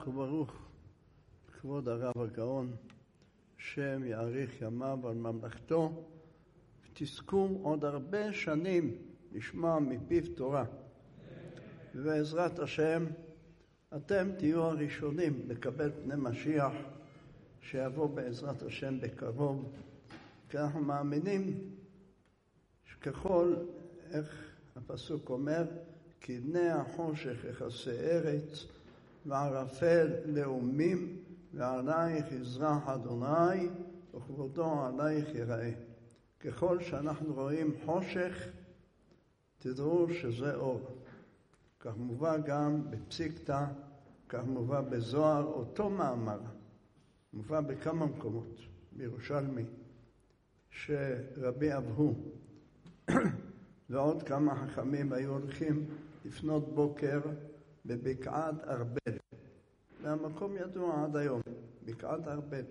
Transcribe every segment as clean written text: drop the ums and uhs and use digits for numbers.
חזק וברוך כבוד הרב הגאון, שם יאריך ימיו על ממלכתו, ותזכו עוד הרבה שנים לשמוע מפיו תורה. ובעזרת השם אתם תהיו הראשונים לקבל פני משיח שיבוא בעזרת השם בקרוב, כי אנחנו מאמינים שככל, איך הפסוק אומר, כי בני החושך יכסה ארץ וערפל לאומים ועלייך יזרח אדוני וכבודו עלייך יראה. ככל שאנחנו רואים חושך תדעו שזה אור. כך מובא גם בפסיקתא, כך מובא בזוהר, אותו מאמר מובא בכמה מקומות בירושלמי שרבי אבהו ועוד כמה חכמים היו הולכים לפנות בוקר בבקעת ארבל. והמקום ידוע עד היום, בקעת ארבל.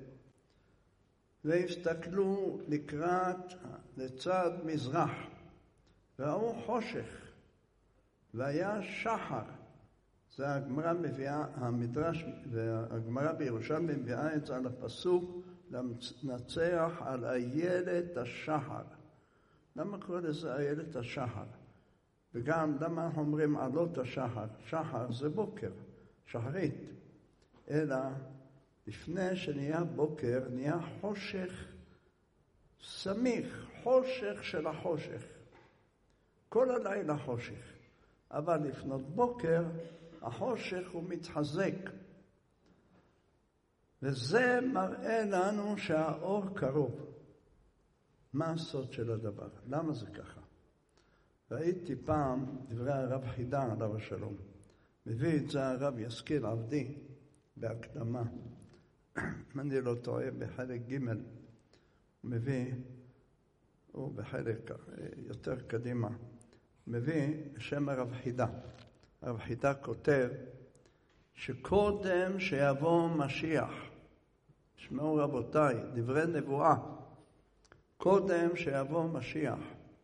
והסתכלו לצד מזרח, ראו חושך, והיה שחר. זה הגמרא מביאה, המדרש והגמרא בירושלים מביאה את זה על הפסוק, לנצח על איילת השחר. למה קורא לזה איילת השחר? וגם למה אנחנו אומרים עלות השחר? שחר זה בוקר, שחרית. אלא לפני שנהיה בוקר נהיה חושך סמיך, חושך של החושך. כל הלילה חושך. אבל לפנות בוקר החושך הוא מתחזק. וזה מראה לנו שהאור קרוב. מה הסוד של הדבר? למה זה ככה? ראיתי פעם דברי הרב חידה עליו השלום. מביא את זה הרב ישכיל עבדי בהקדמה. אם אני לא טועה בחלק ג' מביא, הוא בחלק יותר קדימה, מביא שם הרב חידה. הרב חידה כותב שקודם שיבוא משיח, שמעו רבותיי, דברי נבואה, קודם שיבוא משיח,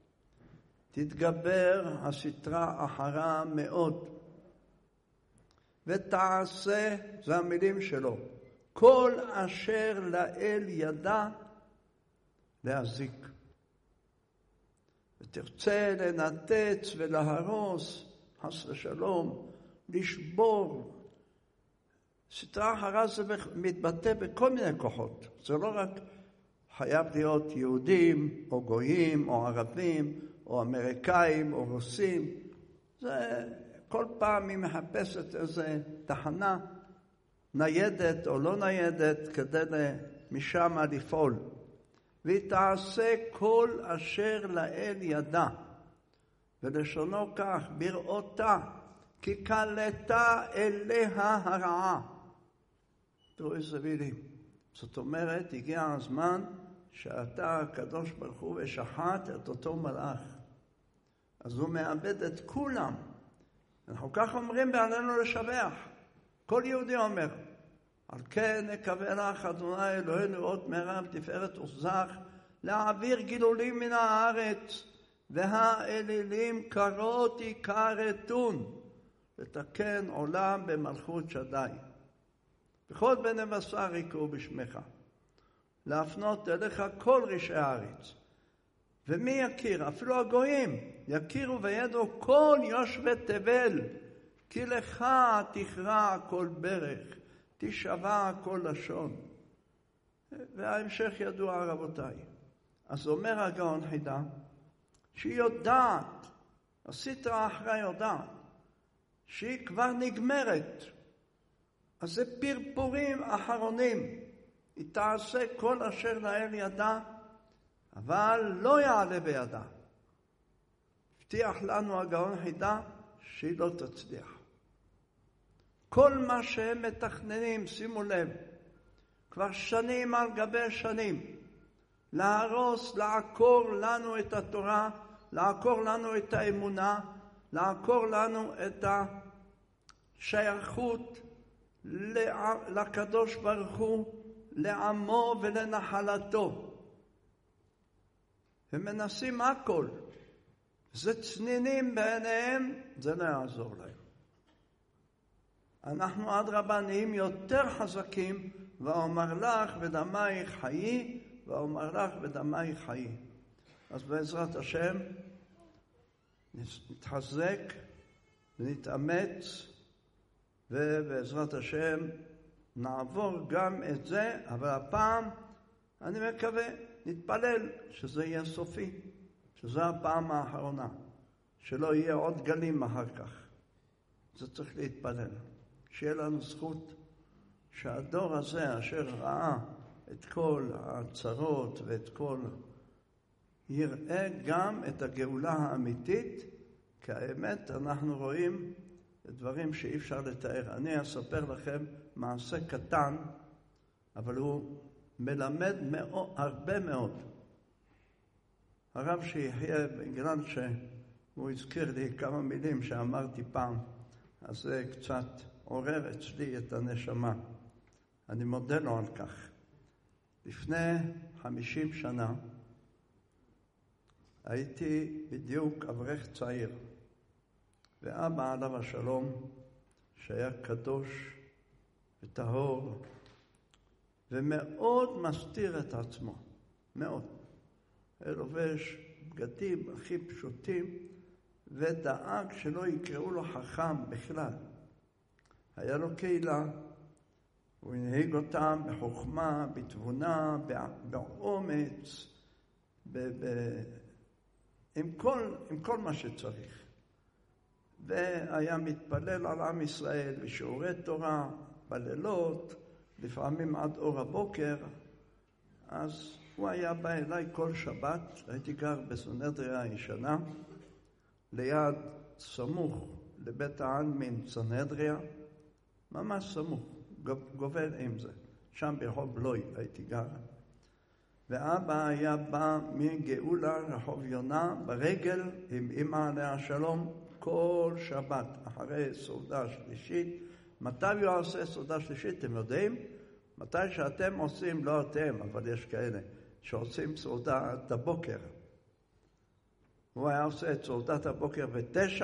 תתגבר הסתרה אחרה מאוד, ותעשה, זה המילים שלו, כל אשר לאל ידע להזיק. ותרצה לנתץ ולהרוס, חס ושלום, לשבור. סתרה אחרה זה מתבטא בכל מיני כוחות. זה לא רק חייב להיות יהודים או גויים או ערבים או אמריקאים או רוסים. זה כל פעם היא מחפשת איזה תחנה ניידת או לא ניידת כדי משם לפעול. והיא תעשה כל אשר לאל ידע. ולשונו כך, בראותה, כי קלטה אליה הרעה. תראו איזה מילים. זאת אומרת, הגיע הזמן שאתה הקדוש ברוך הוא ושחט את אותו מלאך. אז הוא מאבד את כולם. אנחנו כך אומרים בעלינו לשבח. כל יהודי אומר, על כן נקווה לך אדוני אלוהינו עוד מהרה תפארת עוזך, להעביר גילולים מן הארץ, והאלילים קרות יכרתון, לתקן עולם במלכות שדי. וכל בני בשר יקראו בשמך, להפנות אליך כל רשעי הארץ. ומי יכיר? אפילו הגויים יכירו וידעו כל יושבי תבל, כי לך תכרע כל ברך, תשבע כל לשון. וההמשך ידוע רבותיי. אז אומר הגאון חידה, שהיא יודעת, הסתרה אחרי יודעת, שהיא כבר נגמרת. אז זה פרפורים אחרונים. היא תעשה כל אשר לאל ידע, אבל לא יעלה בידה. הבטיח לנו הגאון חידה שהיא לא תצליח. כל מה שהם מתכננים, שימו לב, כבר שנים על גבי שנים, להרוס, לעקור לנו את התורה, לעקור לנו את האמונה, לעקור לנו את השייכות לקדוש ברוך הוא, לעמו ולנחלתו. הם מנסים הכל. זה צנינים בעיניהם, זה לא יעזור להם. אנחנו אדרבה נהיים יותר חזקים, ואומר לך ודמייך חיי, ואומר לך ודמייך חיי. אז בעזרת השם נתחזק ונתאמץ, ובעזרת השם נעבור גם את זה, אבל הפעם אני מקווה, נתפלל שזה יהיה סופי, שזה הפעם האחרונה, שלא יהיה עוד גלים אחר כך. זה צריך להתפלל. שיהיה לנו זכות שהדור הזה אשר ראה את כל הצרות ואת כל, יראה גם את הגאולה האמיתית, כי האמת אנחנו רואים דברים שאי אפשר לתאר. אני אספר לכם מעשה קטן, אבל הוא מלמד מאוד, הרבה מאוד. הרב שיחיה, בגלל שהוא הזכיר לי כמה מילים שאמרתי פעם, אז זה קצת עורר אצלי את הנשמה. אני מודה לו על כך. לפני 50 שנה הייתי בדיוק אברך צעיר, ואבא עליו השלום, שהיה קדוש וטהור ומאוד מסתיר את עצמו, מאוד. היה לובש בגדים הכי פשוטים ודאג שלא יקראו לו חכם בכלל. היה לו קהילה, הוא הנהיג אותם בחוכמה, בתבונה, באומץ, עם כל מה שצריך. והיה מתפלל על עם ישראל ושיעורי תורה בלילות, לפעמים עד אור הבוקר. אז הוא היה בא אליי כל שבת, הייתי גר בסנהדריה הישנה, ליד סמוך לבית העלמין סנהדריה, ממש סמוך, גובל עם זה. שם ברחוב לוי הייתי גר. ואבא היה בא מגאולה רחוב יונה ברגל עם אמא עליה השלום כל שבת אחרי סעודה שלישית. מתי הוא עושה סעודה שלישית? אתם יודעים? מתי שאתם עושים, לא אתם, אבל יש כאלה שעושים סעודת הבוקר. הוא היה עושה את סעודת הבוקר ב9,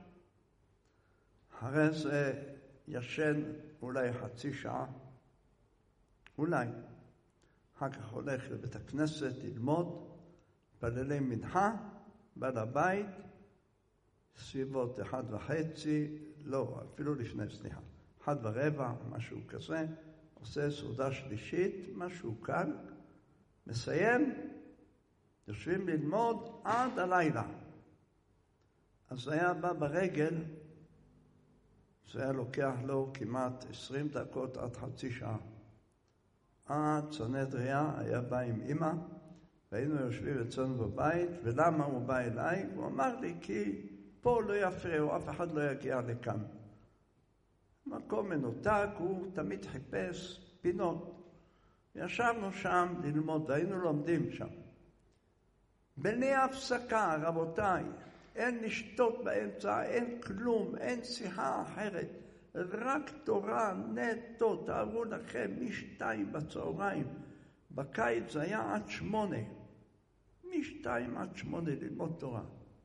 אחרי זה ישן אולי חצי שעה, אולי. אחר כך הולך לבית הכנסת ללמוד, פללי מנחה, בא לבית, סביבות 1:30, לא, אפילו לפני, 1:15, משהו כזה, עושה סעודה שלישית, משהו קל, מסיים, יושבים ללמוד עד הלילה. אז היה בא ברגל, זה היה לוקח לו כמעט 20 דקות עד חצי שעה. עד סנהדריה היה בא עם אמא, והיינו יושבים אצלנו בבית. ולמה הוא בא אליי? הוא אמר לי, כי פה לא יפריעו, אף אחד לא יגיע לכאן. מקום מנותק, הוא תמיד חיפש פינות. ישבנו שם ללמוד, והיינו לומדים שם. בלי הפסקה, רבותיי, אין לשתות באמצע, אין כלום, אין שיחה אחרת. רק תורה נטו, תארו לכם, מ2 בצהריים. בקיץ זה היה עד 8. מ2 עד 8 ללמוד תורה.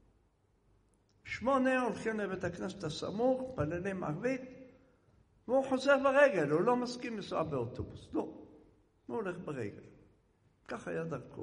8 הולכים לבית הכנסת הסמוך, פללים ערבית, והוא חוזר ברגל, הוא לא מסכים לנסוע באוטובוס. לא, הוא הולך ברגל. ככה היה דרכו.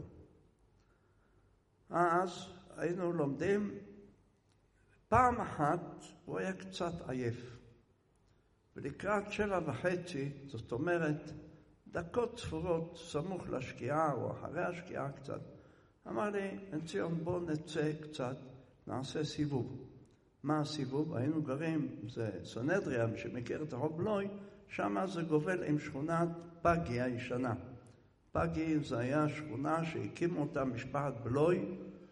אז היינו לומדים, פעם אחת הוא היה קצת עייף. ולקראת 7:30, זאת אומרת, דקות ספורות סמוך לשקיעה או אחרי השקיעה קצת, אמר לי, ציון, בוא נצא קצת, נעשה סיבוב. מה הסיבוב? היינו גרים, זה סנהדריה, מי שמכיר את רחוב לוי, שם זה גובל עם שכונת פגי הישנה. פגי זה היה שכונה שהקימו אותה משפחת בלוי,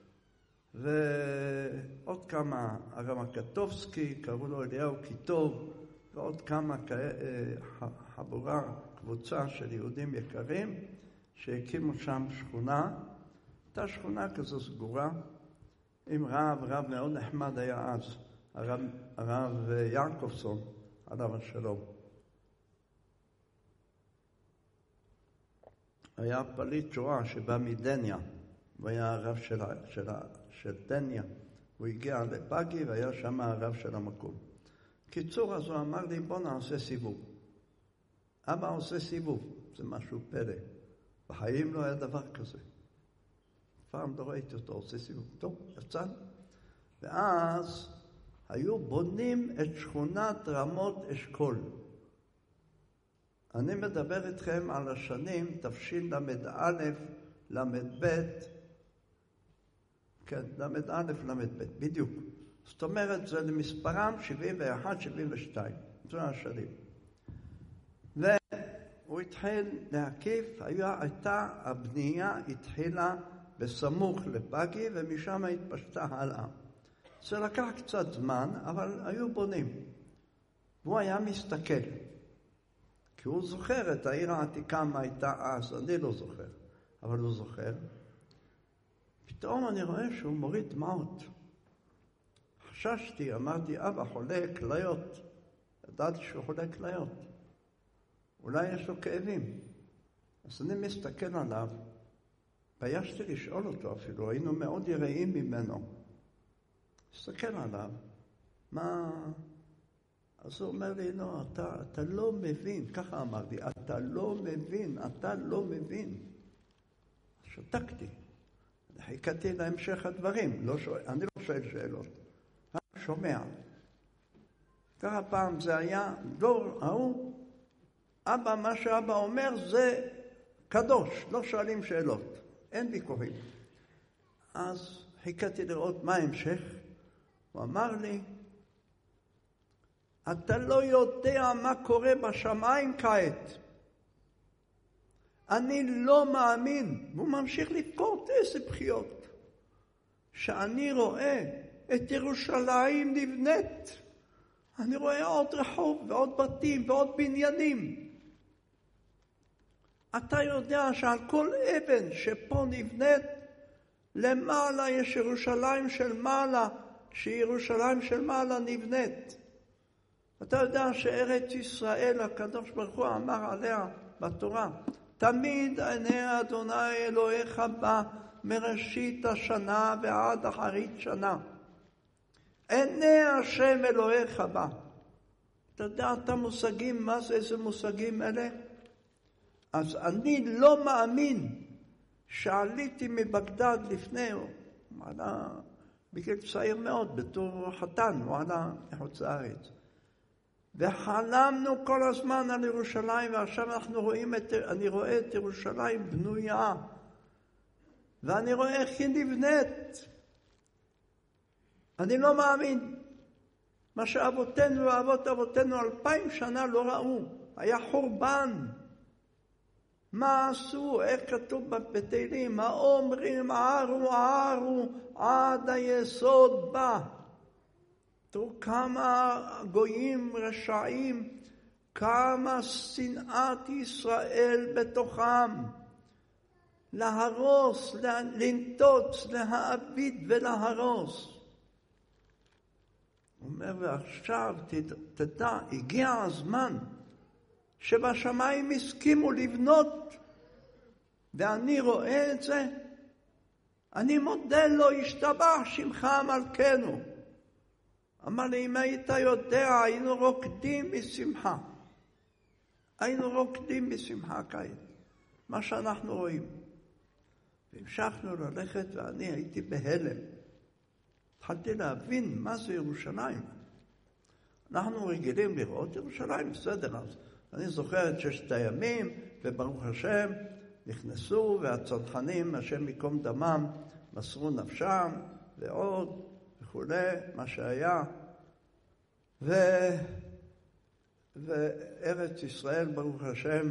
ועוד כמה, הרב הקטובסקי, קראו לו אליהו קיטוב, ועוד כמה חבורה, קבוצה של יהודים יקרים, שהקימו שם שכונה. הייתה שכונה כזו סגורה, עם רב מאוד נחמד היה אז, הרב יעקובסון, עליו השלום. היה פליט שואה שבא מדניה, הוא היה הרב של דניה. הוא הגיע לפגי והיה שם הרב של המקום. קיצור, אז הוא אמר לי, בוא נעשה סיבוב. אבא עושה סיבוב, זה משהו פלא. בחיים לא היה דבר כזה. פעם לא ראיתי אותו עושה סיבוב. טוב, יצא. ואז היו בונים את שכונת רמות אשכול. אני מדבר איתכם על השנים תשל"א, ל"ב, כן, ל"א, ל"ב, בדיוק. זאת אומרת, זה למספרם 71, 72, זו השנים. והוא התחיל להקיף, הבנייה התחילה בסמוך לפגי, ומשם התפשטה הלאה. זה לקח קצת זמן, אבל היו בונים. והוא היה מסתכל, כי הוא זוכר את העיר העתיקה מה הייתה אז, אני לא זוכר, אבל הוא זוכר. פתאום אני רואה שהוא מוריד דמעות. חששתי, אמרתי, אבא חולה כליות. ידעתי שהוא חולה כליות. אולי יש לו כאבים. אז אני מסתכל עליו, ביישתי לשאול אותו אפילו, היינו מאוד יראים ממנו. מסתכל עליו, מה... אז הוא אומר לי, לא, אתה לא מבין, ככה אמר לי, אתה לא מבין. שתקתי. חיכיתי להמשך הדברים, אני לא שואל שאלות. אני שומע. ככה פעם זה היה, דור ההוא, אבא, מה שאבא אומר זה קדוש, לא שואלים שאלות, אין ויכוחים. אז חיכיתי לראות מה ההמשך. הוא אמר לי, אתה לא יודע מה קורה בשמיים כעת. אני לא מאמין. והוא ממשיך לבכות, איזה בחיות. שאני רואה את ירושלים נבנית. אני רואה עוד רחוב ועוד בתים ועוד בניינים. אתה יודע שעל כל אבן שפה נבנית, למעלה יש ירושלים של מעלה, שירושלים של מעלה נבנית. אתה יודע שארץ ישראל, הקדוש ברוך הוא אמר עליה בתורה, תמיד עיני אדוני אלוהיך בא מראשית השנה ועד אחרית שנה. עיני השם אלוהיך בא. אתה יודע את המושגים, מה זה איזה מושגים אלה? אז אני לא מאמין שעליתי מבגדד לפני, הוא עלה בגיל צעיר מאוד, בתור חתן, הוא עלה מחוץ לארץ. וחלמנו כל הזמן על ירושלים, ועכשיו אני רואה את ירושלים בנויה, ואני רואה איך היא נבנית. אני לא מאמין. מה שאבותינו ואבות אבותינו 2000 שנה לא ראו, היה חורבן. מה עשו? איך כתוב בתהילים? האומרים ערו עד היסוד בא. תראו כמה גויים רשעים, כמה שנאת ישראל בתוכם. להרוס, לנטוץ, להעביד ולהרוס. הוא אומר, ועכשיו תדע, הגיע הזמן שבשמיים הסכימו לבנות, ואני רואה את זה. אני מודה לו, השתבח שמך מלכנו. אמר לי, אם היית יודע, היינו רוקדים בשמחה. היינו רוקדים בשמחה כעת. מה שאנחנו רואים. והמשכנו ללכת, ואני הייתי בהלם. התחלתי להבין מה זה ירושלים. אנחנו רגילים לראות ירושלים, בסדר. אז אני זוכר את 6 הימים, וברוך השם, נכנסו, והצנחנים, השם מקום דמם, מסרו נפשם, ועוד, וכולי, מה שהיה. וארץ ישראל, ברוך השם,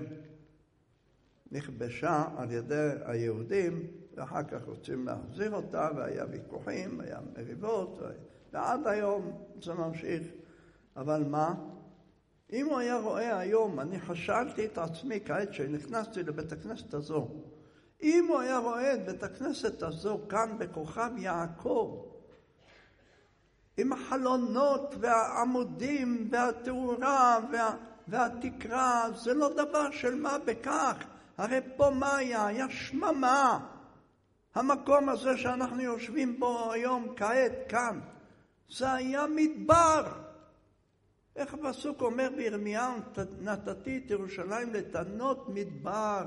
נכבשה על ידי היהודים, ואחר כך רוצים להחזיר אותה, והיה ויכוחים, היה מריבות, ועד היום זה ממשיך. אבל מה? אם הוא היה רואה היום, אני חשבתי את עצמי כעת שנכנסתי לבית הכנסת הזו, אם הוא היה רואה את בית הכנסת הזו כאן בכוכב יעקב, עם החלונות והעמודים והתאורה והתקרה, זה לא דבר של מה בכך. הרי פה מה היה שממה. המקום הזה שאנחנו יושבים בו היום כעת כאן, זה היה מדבר. איך הפסוק אומר בירמיהו, נתתי את ירושלים לתנות מדבר.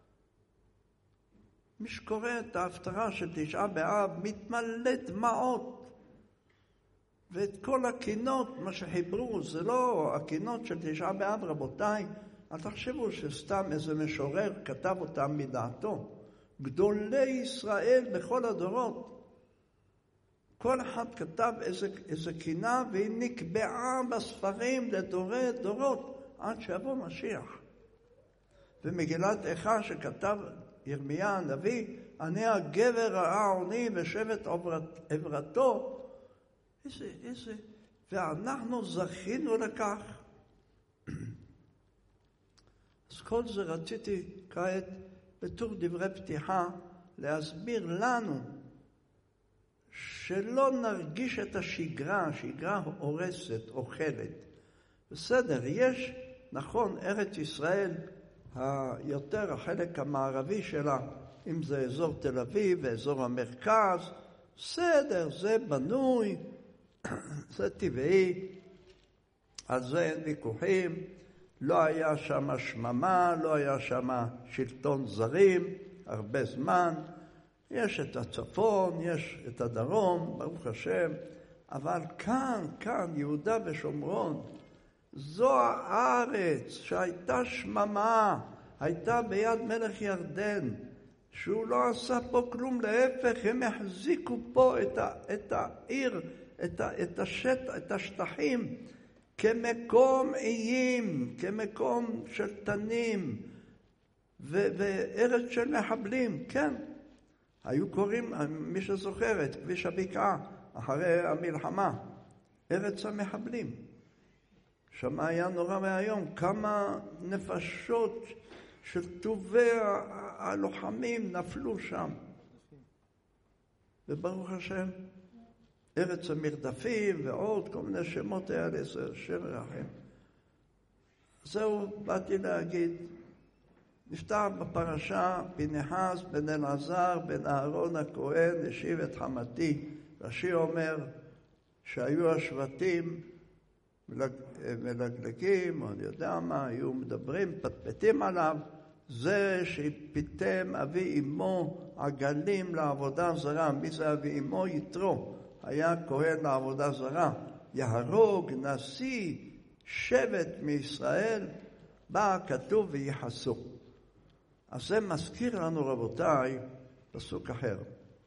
מי שקורא את ההפטרה של תשעה באב מתמלא דמעות. ואת כל הקינות, מה שחיברו, זה לא הקינות של תשעה באב, רבותיי. אל תחשבו שסתם איזה משורר כתב אותם מדעתו. גדולי ישראל בכל הדורות. כל אחד כתב איזה קינה, והיא נקבעה בספרים לדורי דורות, עד שיבוא משיח. ומגילת איכה שכתב ירמיה הנביא, אני הגבר העוני ושבט עברתו, איזה, ואנחנו זכינו לכך. אז כל זה רציתי כעת בתור דברי פתיחה להסביר לנו שלא נרגיש את השגרה, השגרה הורסת, אוכלת. בסדר, יש, נכון, ארץ ישראל היותר החלק המערבי שלה, אם זה אזור תל אביב ואזור המרכז, בסדר, זה בנוי, זה טבעי, על זה אין ויכוחים, לא היה שם שממה, לא היה שם שלטון זרים, הרבה זמן, יש את הצפון, יש את הדרום, ברוך השם, אבל כאן, יהודה ושומרון, זו הארץ שהייתה שממה, הייתה ביד מלך ירדן, שהוא לא עשה פה כלום, להפך, הם החזיקו פה את העיר, את השטחים, כמקום איים, כמקום של תנים, וארץ של מחבלים, כן. היו קוראים, מי שזוכר, את כביש הבקעה, אחרי המלחמה, ארץ המחבלים. שם היה נורא מהיום, כמה נפשות של טובי הלוחמים נפלו שם. וברוך השם, ארץ המרדפים ועוד כל מיני שמות היה לזה, שם רחם. זהו, באתי להגיד, נפתח בפרשה, פנחס בן אלעזר בן אהרון הכהן השיב את חמתי. רש"י אומר שהיו השבטים מלגלגים, או אני יודע מה, היו מדברים, פטפטים עליו, זה שפיתם אבי אמו עגלים לעבודה זרה. מי זה אבי אמו? יתרו, היה כהן לעבודה זרה. יהרוג נשיא שבט מישראל, בא כתוב ויחסו. אז זה מזכיר לנו, רבותיי, פסוק אחר.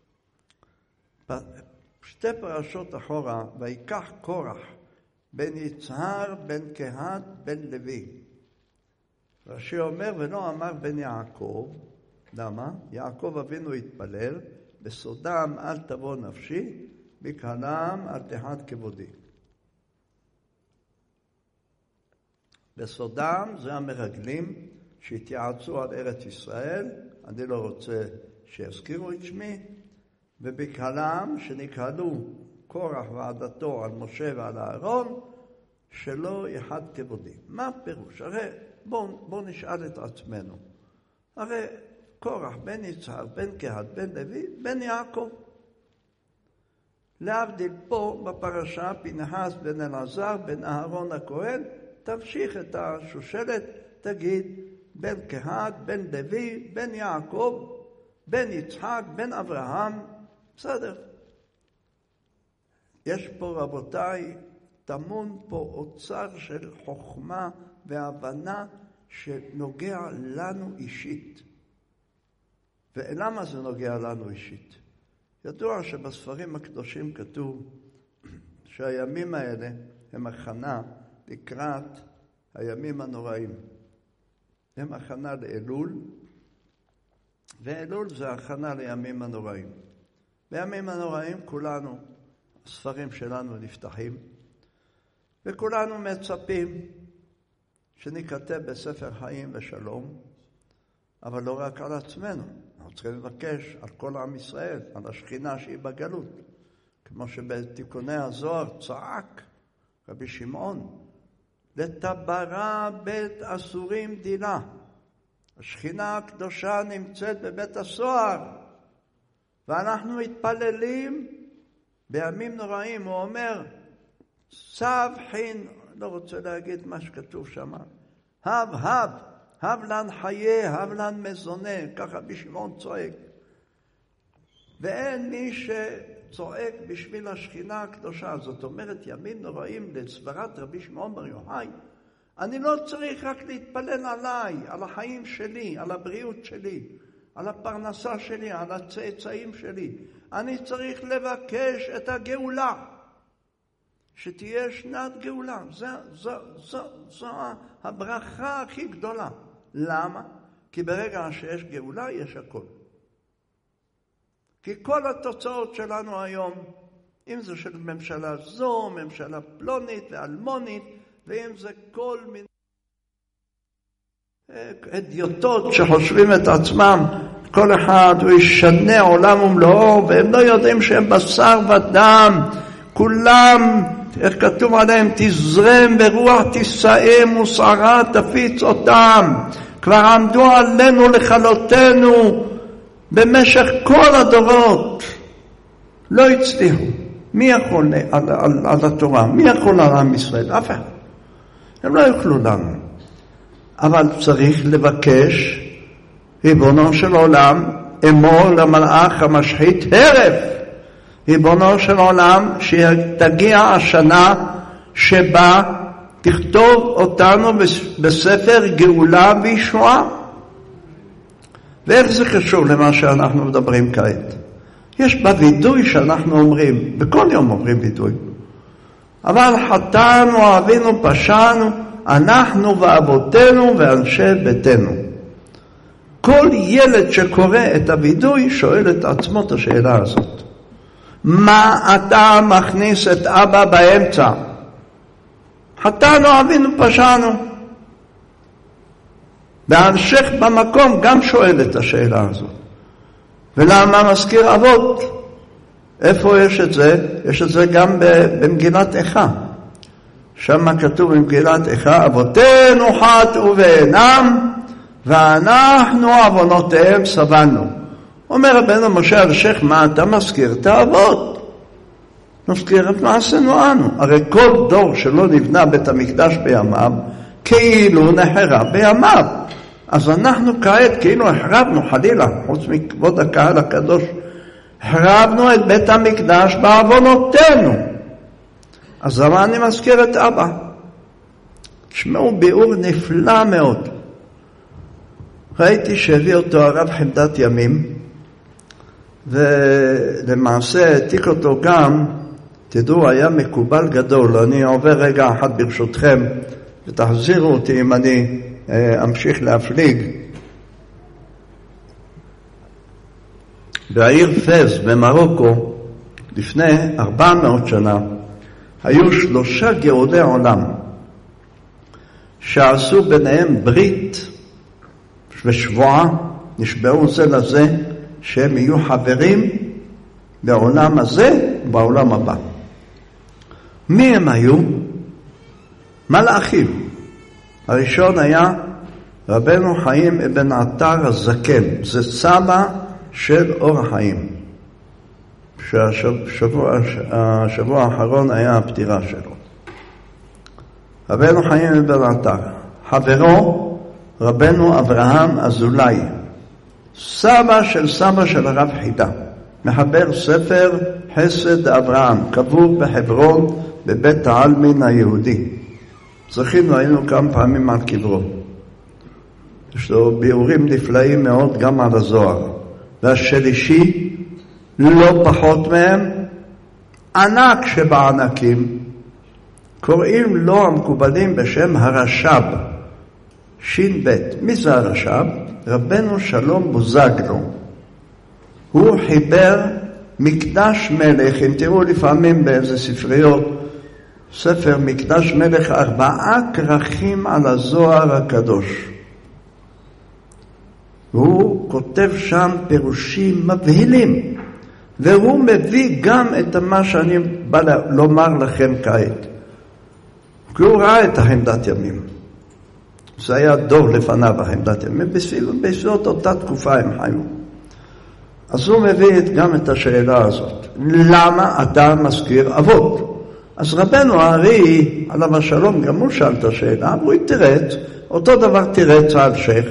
שתי פרשות אחורה, ויקח קורח בן יצהר בן קהת בן לוי. רש"י אומר, ולא אמר בן יעקב. למה? יעקב אבינו התפלל, בסודם אל תבוא נפשי, בקהלם אל תחת כבודי. בסודם זה המרגלים שהתייעצו על ארץ ישראל, אני לא רוצה שיזכירו את שמי, ובקהלם שנקהלו קורח ועדתו על משה ועל אהרון, שלא יחד כבודי. מה פירוש? הרי בואו נשאל את עצמנו. הרי קורח בן יצהר, בן קהת, בן לוי, בן יעקב. להבדיל פה בפרשה, פנחס בן אלעזר, בן אהרון הכהן, תמשיך את השושלת, תגיד, בן קהת, בן לוי, בן יעקב, בן יצחק, בן אברהם, בסדר. יש פה, רבותיי, טמון פה אוצר של חוכמה והבנה שנוגע לנו אישית. ולמה זה נוגע לנו אישית? ידוע שבספרים הקדושים כתוב שהימים האלה הם הכנה לקראת הימים הנוראים. הם הכנה לאלול, ואלול זה הכנה לימים הנוראים. בימים הנוראים כולנו, הספרים שלנו נפתחים, וכולנו מצפים שניכתב בספר חיים ושלום, אבל לא רק על עצמנו. אנחנו צריכים לבקש על כל עם ישראל, על השכינה שהיא בגלות. כמו שבתיקוני הזוהר צעק רבי שמעון, לטברה בית אסורים דינה. השכינה הקדושה נמצאת בבית הסוהר, ואנחנו מתפללים בימים נוראים. הוא אומר, סב לא רוצה להגיד מה שכתוב שם. הב לן חיי, הב לן מזונה, ככה רבי שמעון צועק. ואין מי שצועק בשביל השכינה הקדושה. זאת אומרת, ימים נוראים לסברת רבי שמעון בר יוחאי. אני לא צריך רק להתפלל עליי, על החיים שלי, על הבריאות שלי, על הפרנסה שלי, על הצאצאים שלי. אני צריך לבקש את הגאולה. שתהיה שנת גאולה. זו הברכה הכי גדולה. למה? כי ברגע שיש גאולה יש הכל. כי כל התוצאות שלנו היום, אם זה של ממשלה זו, ממשלה פלונית ואלמונית, ואם זה כל מיני אדיוטות שחושבים את עצמם, כל אחד הוא ישנה עולם ומלואו, והם לא יודעים שהם בשר ודם, כולם, איך כתוב עליהם, תזרם ברוח תישאם ושערה תפיץ אותם. כבר עמדו עלינו לכלותנו במשך כל הדורות. לא הצליחו. מי יכול על התורה? מי יכול על עם ישראל? אף אחד. הם לא יוכלו לנו. אבל צריך לבקש, ריבונו של עולם, אמור למלאך המשחית הרף. ריבונו של עולם, שתגיע השנה שבה תכתוב אותנו בספר גאולה וישועה. ואיך זה קשור למה שאנחנו מדברים כעת? יש בוידוי שאנחנו אומרים, בכל יום אומרים וידוי. אבל חטאנו, אבינו, פשענו, אנחנו ואבותינו ואנשי ביתנו. כל ילד שקורא את הוידוי שואל את עצמו את השאלה הזאת. מה אתה מכניס את אבא באמצע? חטאנו, אבינו, פשענו. והמשך במקום גם שואל את השאלה הזאת. ולמה מזכיר אבות? איפה יש את זה? יש את זה גם במגילת איכה. שם כתוב במגילת איכה, אבותינו חטאו ואינם, ואנחנו עוונותיהם סבלנו. אומר רבנו משה אלשיך, מה אתה מזכיר את האבות? מזכיר את מעשינו אנו. הרי כל דור שלא נבנה בית המקדש בימיו, כאילו נחרב בימיו. אז אנחנו כעת כאילו החרבנו, חלילה, חוץ מכבוד הקהל הקדוש, החרבנו את בית המקדש בעוונותינו. אז למה אני מזכיר את אבא? תשמעו, ביאור נפלא מאוד. ראיתי שהביא אותו הרב חמדת ימים, ולמעשה העתיק אותו גם, תדעו, היה מקובל גדול. אני עובר רגע אחד ברשותכם, ותחזירו אותי אם אני אמשיך להפליג. בעיר פז במרוקו, לפני 400 שנה, היו 3 גאולי עולם, שעשו ביניהם ברית ושבועה, נשבעו זה לזה, שהם יהיו חברים בעולם הזה ובעולם הבא. מי הם היו? מלאכים. הראשון היה רבנו חיים אבן עטר הזקן, זה סבא של אור החיים, שהשבוע האחרון היה הפטירה שלו. רבנו חיים אבן עטר, חברו רבנו אברהם אזולאי, סבא של הרב חידה, מחבר ספר חסד אברהם, קבור בחברון בבית העלמין היהודי. זכינו, היינו כמה פעמים על קברו. יש לו ביאורים נפלאים מאוד גם על הזוהר. והשלישי, לא פחות מהם, ענק שבענקים, קוראים לו המקובלים בשם הרש"ב, שין בית. מי זה הרש"ב? רבנו שלום בוזגלו. הוא חיבר מקדש מלך, אם תראו לפעמים באיזה ספריות, ספר מקדש מלך, 4 כרכים על הזוהר הקדוש. והוא כותב שם פירושים מבהילים, והוא מביא גם את מה שאני בא לומר לכם כעת. כי הוא ראה את החמדת ימים. זה היה דור לפניו החמדת ימים, בסביבות אותה תקופה הם חיו. אז הוא מביא גם את השאלה הזאת. למה אתה מזכיר אבות? אז רבנו הארי, עליו השלום, גם הוא שאל את השאלה, והוא תירץ, אותו דבר תירץ האלשיך,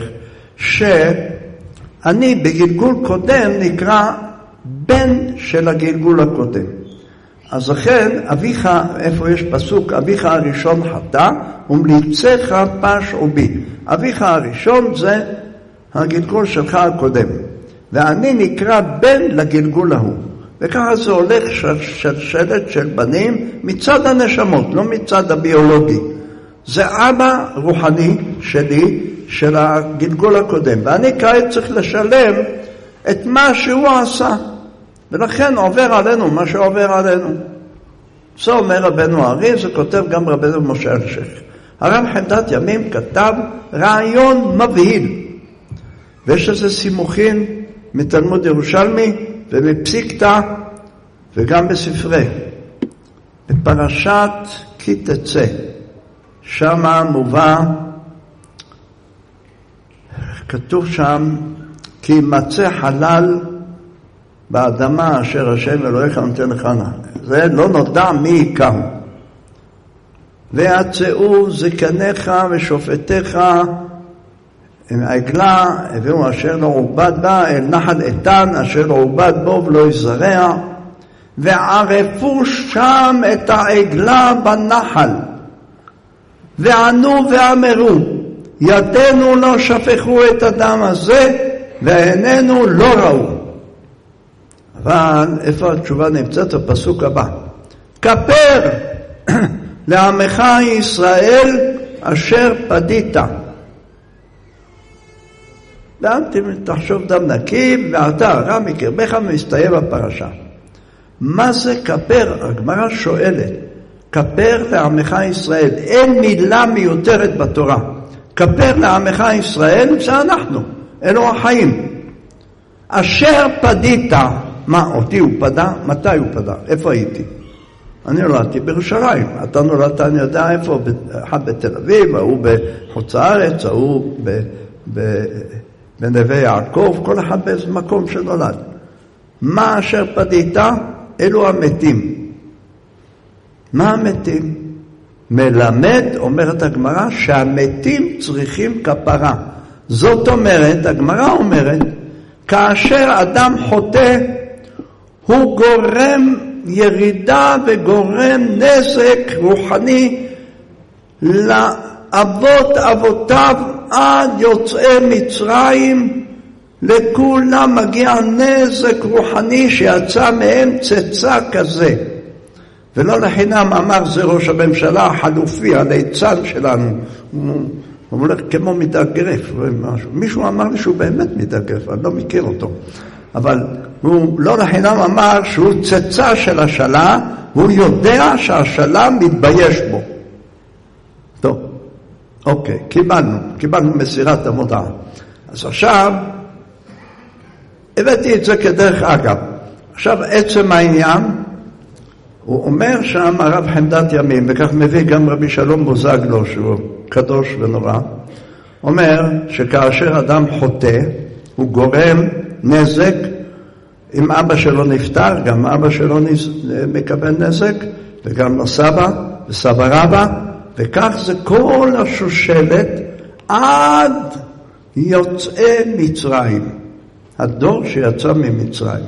שאני בגלגול קודם נקרא בן של הגלגול הקודם. אז לכן, אביך, איפה יש פסוק, אביך הראשון חטא, ומליצך פשעו בי. אביך הראשון זה הגלגול שלך הקודם. ואני נקרא בן לגלגול ההוא. וככה זה הולך שלשלת של בנים מצד הנשמות, לא מצד הביולוגי. זה אבא רוחני שלי, של הגלגול הקודם. ואני כעת צריך לשלם את מה שהוא עשה. ולכן עובר עלינו מה שעובר עלינו. זה אומר רבנו הארי, זה כותב גם רבנו משה אלשיך. הרב חמדת ימים כתב רעיון מבהיל. ויש לזה סימוכין מתלמוד ירושלמי ומפסיקתא וגם בספרי. בפרשת כי תצא, שם מובא, כתוב שם, כי ימצא חלל באדמה אשר השם אלוהיך נותן לך. זה לא נודע מי יקם. ויצאו זקניך ושופטיך עם העגלה, הביאו אשר לא עובד בה אל נחל איתן אשר לא עובד בו ולא יזרע, וערפו שם את העגלה בנחל, וענו ואמרו, ידינו לא שפכו את הדם הזה, ועינינו לא ראו. אבל איפה התשובה נמצאת? הפסוק הבא, כפר לעמך ישראל אשר פדית. תחשוב דם נקי ואתה הרע מקרבך, ומסתיים הפרשה. מה זה כפר? הגמרא שואלת, כפר לעמך ישראל, אין מילה מיותרת בתורה. כפר לעמך ישראל זה אנחנו, אלו החיים. אשר פדית, מה אותי הוא פדה? מתי הוא פדה? איפה הייתי? אני נולדתי בירושלים, אתה נולדת, אני יודע איפה, אחד בתל אביב, ההוא בחוץ הארץ, ההוא בנווה יעקב, כל אחד באיזה מקום שנולד. מה אשר פדית? אלו המתים. מה המתים? מלמד, אומרת הגמרא, שהמתים צריכים כפרה. זאת אומרת, הגמרא אומרת, כאשר אדם חוטא, הוא גורם ירידה וגורם נזק רוחני לאבות אבותיו עד יוצאי מצרים. לכולם מגיע נזק רוחני שיצא מהם צצה כזה. ולא לחינם אמר זה ראש הממשלה החלופי, הליצן שלנו. הוא הולך כמו מתאגרף. מישהו אמר לי שהוא באמת מתאגרף, אני לא מכיר אותו. אבל הוא לא לחינם אמר שהוא צצה של השלה, והוא יודע שהשלה מתבייש בו. טוב, אוקיי, קיבלנו מסירת המודעה. אז עכשיו, הבאתי את זה כדרך אגב. עכשיו עצם העניין, הוא אומר שם הרב חמדת ימים, וכך מביא גם רבי שלום בוזגלו, שהוא קדוש ונורא, אומר שכאשר אדם חוטא, הוא גורם נזק, אם אבא שלו נפטר, גם אבא שלו מקבל נזק, וגם לסבא וסבא רבא, וכך זה כל השושלת עד יוצאי מצרים, הדור שיצא ממצרים.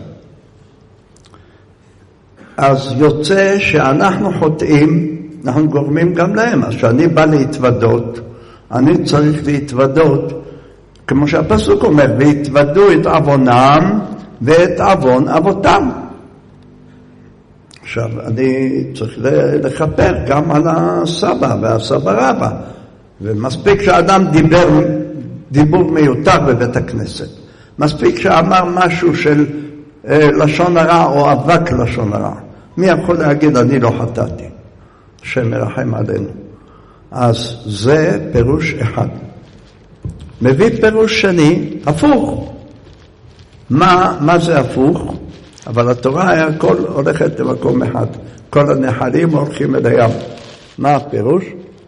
אז יוצא שאנחנו חוטאים, אנחנו גורמים גם להם. אז כשאני בא להתוודות, אני צריך להתוודות, כמו שהפסוק אומר, והתוודו את עוונם ואת עוון אבותם. עכשיו, אני צריך לכפר גם על הסבא והסבא רבא. ומספיק שהאדם דיבור מיותר בבית הכנסת. מספיק שאמר משהו של לשון הרע או אבק לשון הרע. מי יכול להגיד אני לא חטאתי? השם מרחם עלינו. אז זה פירוש אחד. מביא פירוש שני, הפוך. מה זה הפוך? אבל התורה היה הכל הולכת למקום אחד. כל הנחלים הולכים אל הים. מה הפירוש?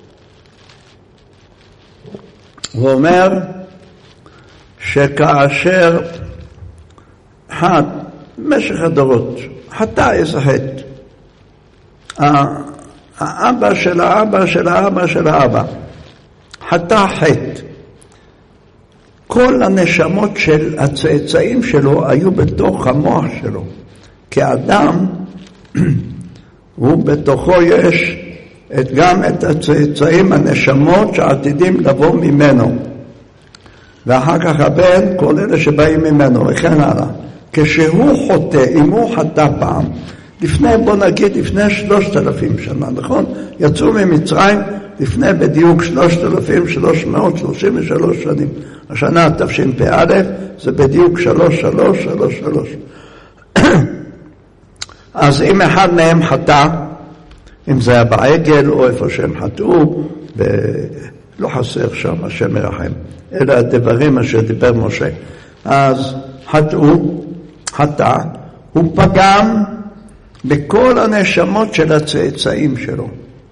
הוא אומר שכאשר במשך הדורות חטא איזה חטא, האבא של האבא של האבא של האבא חטא חטא. כל הנשמות של הצאצאים שלו היו בתוך המוח שלו. כאדם, הוא בתוכו יש גם את הצאצאים, הנשמות שעתידים לבוא ממנו. ואחר כך הבן, כל אלה שבאים ממנו, וכן הלאה. כשהוא חוטא, אם הוא חטא פעם, בוא נגיד לפני 3,000 שנה, נכון? יצאו ממצרים לפני בדיוק 3,333 שנים. השנה תשפ"א זה בדיוק 3333. אז אם אחד מהם חטא, אם זה היה בעגל או איפה שהם חטאו, לא חסר שם, השם מרחם. אלה הדברים אשר דיבר משה. אז חטא, הוא פגם בכל הנשמות של הצאצאים שלו.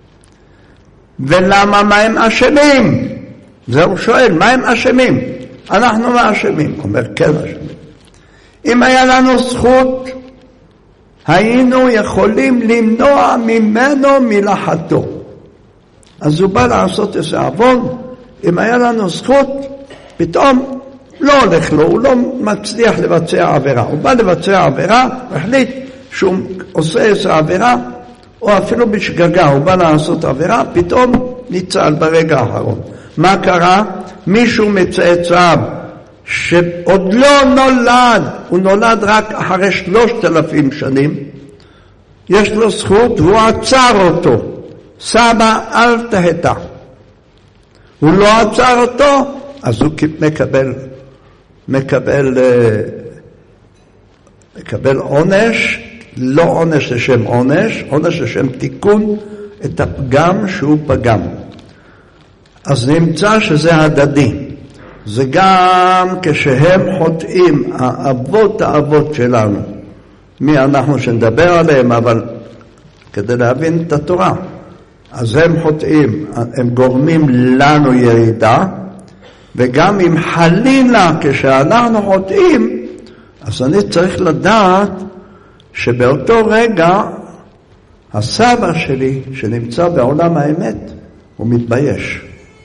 ולמה, מה הם אשמים? זה הוא שואל, מה הם אשמים? אנחנו לא אשמים. הוא אומר, כן אשמים. אם היה לנו זכות, היינו יכולים למנוע ממנו מלאכתו. אז הוא בא לעשות איזה עוון, אם היה לנו זכות, פתאום לא הולך לו, הוא לא מצליח לבצע עבירה. הוא בא לבצע עבירה, החליט שהוא עושה איזה עבירה, או אפילו בשגגה, הוא בא לעשות עבירה, פתאום ניצל ברגע האחרון. מה קרה? מישהו מצאצאיו, שעוד לא נולד, הוא נולד רק אחרי 3,000 שנים, יש לו זכות, והוא עצר אותו. סבא, אל תהתה. הוא לא עצר אותו, אז הוא מקבל עונש, לא עונש לשם עונש, עונש לשם תיקון את הפגם שהוא פגם. אז נמצא שזה הדדי. זה גם כשהם חוטאים, האבות שלנו, מי אנחנו שנדבר עליהם, אבל כדי להבין את התורה, אז הם חוטאים, הם גורמים לנו ירידה, וגם אם חלילה כשאנחנו חוטאים, אז אני צריך לדעת שבאותו רגע הסבא שלי שנמצא בעולם האמת, הוא מתבייש.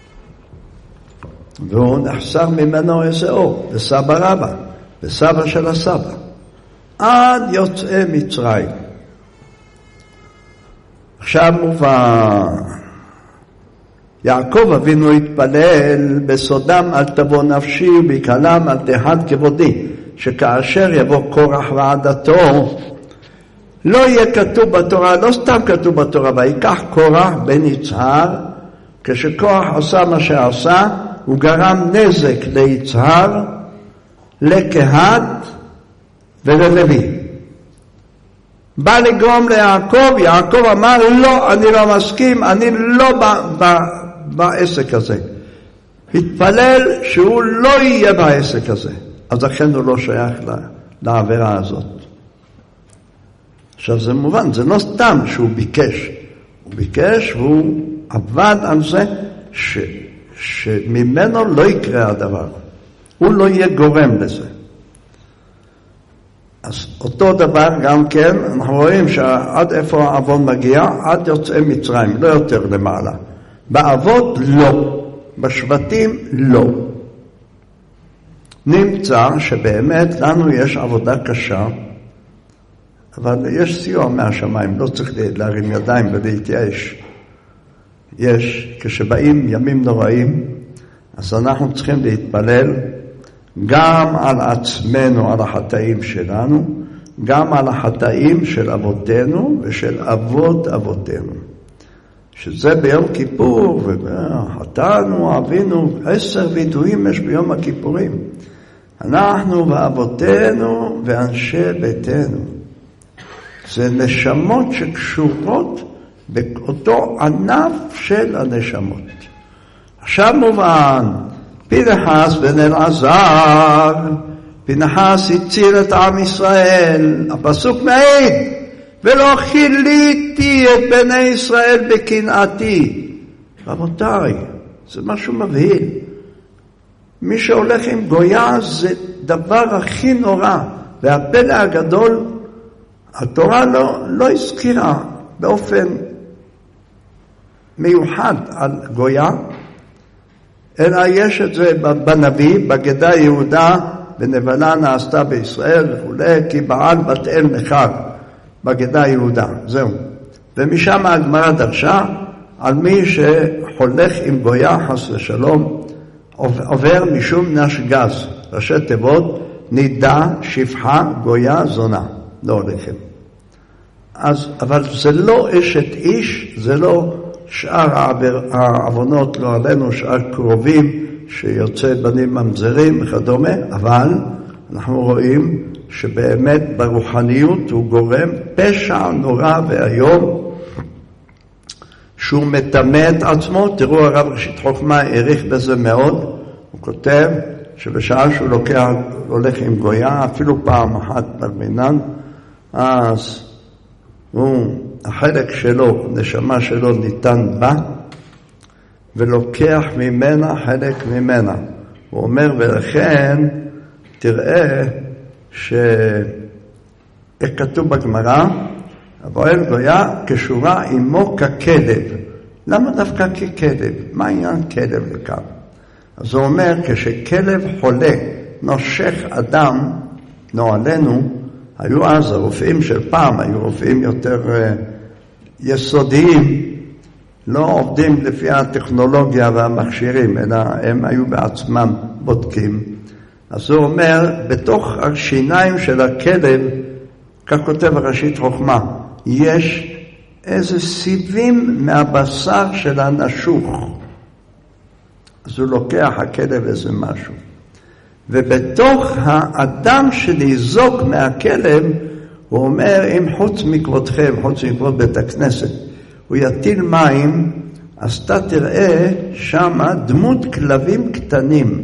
והוא נחסר ממנו איזה אור, בסבא רבא, בסבא של הסבא, עד יוצאי מצרים. עכשיו מובן, יעקב אבינו התפלל בסודם אל תבוא נפשי ובקהלם אל תחד כבודי, שכאשר יבוא קורח ועדתו, לא יהיה כתוב בתורה, לא סתם כתוב בתורה, ויקח קורח בן יצהר, כשקורח עשה מה שעשה, הוא גרם נזק ליצהר, לקהת וללוי. בא לגרום ליעקב, יעקב אמר, לא, אני לא מסכים, אני לא בעסק הזה. התפלל שהוא לא יהיה בעסק הזה. אז לכן הוא לא שייך לעבירה הזאת. עכשיו זה מובן, זה לא סתם שהוא ביקש. הוא ביקש והוא עבד על זה שממנו לא יקרה הדבר. הוא לא יהיה גורם לזה. אז אותו דבר גם כן, אנחנו רואים שעד איפה העוון מגיע, עד יוצאי מצרים, לא יותר למעלה. באבות לא, בשבטים לא. נמצא שבאמת לנו יש עבודה קשה, אבל יש סיוע מהשמיים, לא צריך להרים ידיים ולהתייאש. יש, כשבאים ימים נוראים, אז אנחנו צריכים להתפלל גם על עצמנו, על החטאים שלנו, גם על החטאים של אבותינו ושל אבות אבותינו. שזה ביום כיפור, וחטאנו, אבינו, 10 וידויים יש ביום הכיפורים. אנחנו ואבותינו ואנשי ביתנו. זה נשמות שקשורות באותו ענף של הנשמות. עכשיו מובן, פנחס בן אלעזר, פנחס הציל את עם ישראל, הפסוק מעיד, ולא חיליתי את בני ישראל בקנאתי. רבותיי, זה משהו מבהיל. מי שהולך עם גויה זה דבר הכי נורא, והפלא הגדול, התורה לא הזכירה באופן מיוחד על גויה, אלא יש את זה בנביא, בגדה יהודה, בנבלה נעשתה בישראל וכולי, כי בעל בת אל נחר בגדה יהודה, זהו. ומשם הגמרא דרשה על מי שחולך עם גויה חס ושלום, עובר משום נשגז, ראשי תיבות, נידה, שפחה, גויה, זונה, לא הולכים. אבל זה לא אשת איש, זה לא שאר העוונות, לא עלינו, שאר קרובים, שיוצא בנים ממזרים וכדומה, אבל אנחנו רואים שבאמת ברוחניות הוא גורם פשע נורא והיום, שהוא מטמא את עצמו. תראו, הרב ראשית חוכמה העריך בזה מאוד, הוא כותב שבשעה שהוא הולך עם גויה, אפילו פעם אחת ברמינן, אז החלק שלו, נשמה שלו ניתן בה, ולוקח ממנה חלק ממנה. הוא אומר, ולכן תראה שכתוב בגמרא, הפועל גויה קשורה עמו ככלב. למה דווקא ככלב? מה העניין כלב לכאן? אז הוא אומר, כשכלב חולה נושך אדם, נועלנו, היו אז הרופאים של פעם, היו רופאים יותר יסודיים, לא עובדים לפי הטכנולוגיה והמכשירים, אלא הם היו בעצמם בודקים. אז הוא אומר, בתוך השיניים של הכלב, כך כותב ראשית חוכמה, יש איזה סיבים מהבשר של הנשוך. אז הוא לוקח הכלב איזה משהו. ובתוך האדם שניזוק מהכלב, הוא אומר, אם חוץ מכבודכם, חוץ מכבוד בית הכנסת, הוא יטיל מים, אז אתה תראה שם דמות כלבים קטנים.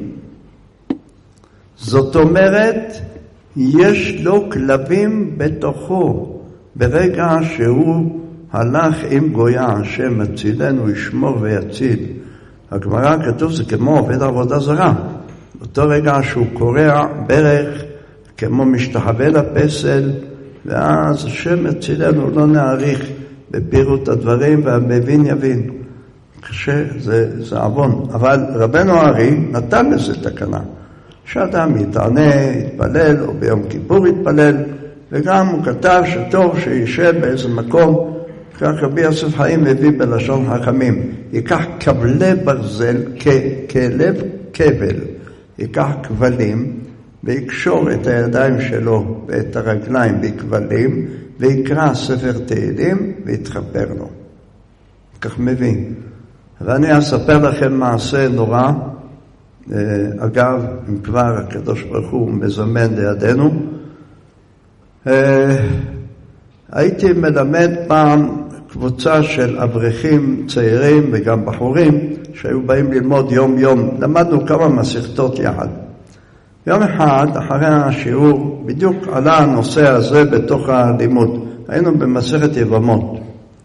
זאת אומרת, יש לו כלבים בתוכו. ברגע שהוא הלך עם גויה, השם מצילנו, ישמור ויציל. הגמרא כתוב זה כמו עובד עבודה זרה. אותו רגע שהוא קורע ברך, כמו משתחווה לפסל, ואז השם מצילנו, לא נעריך בפירוט הדברים, והמבין יבין. קשה, זה עוון. אבל רבנו הארי נתן לזה תקנה. שאדם יתענה, יתפלל, או ביום כיפור יתפלל, וגם הוא כתב שטוב שישב באיזה מקום, כך רבי יוסף חיים הביא בלשון חכמים, ייקח כבלי ברזל, כלב כבל, ייקח כבלים, ויקשור את הידיים שלו ואת הרגליים בכבלים, ויקרא ספר תהילים, ויתחבר לו. כך מבין. ואני אספר לכם מעשה נורא, אגב, אם כבר הקדוש ברוך הוא מזמן לידינו, הייתי מלמד פעם קבוצה של אברכים צעירים וגם בחורים שהיו באים ללמוד יום יום. למדנו כמה מסכתות יחד. יום אחד אחרי השיעור בדיוק עלה הנושא הזה בתוך הלימוד. היינו במסכת יבמות.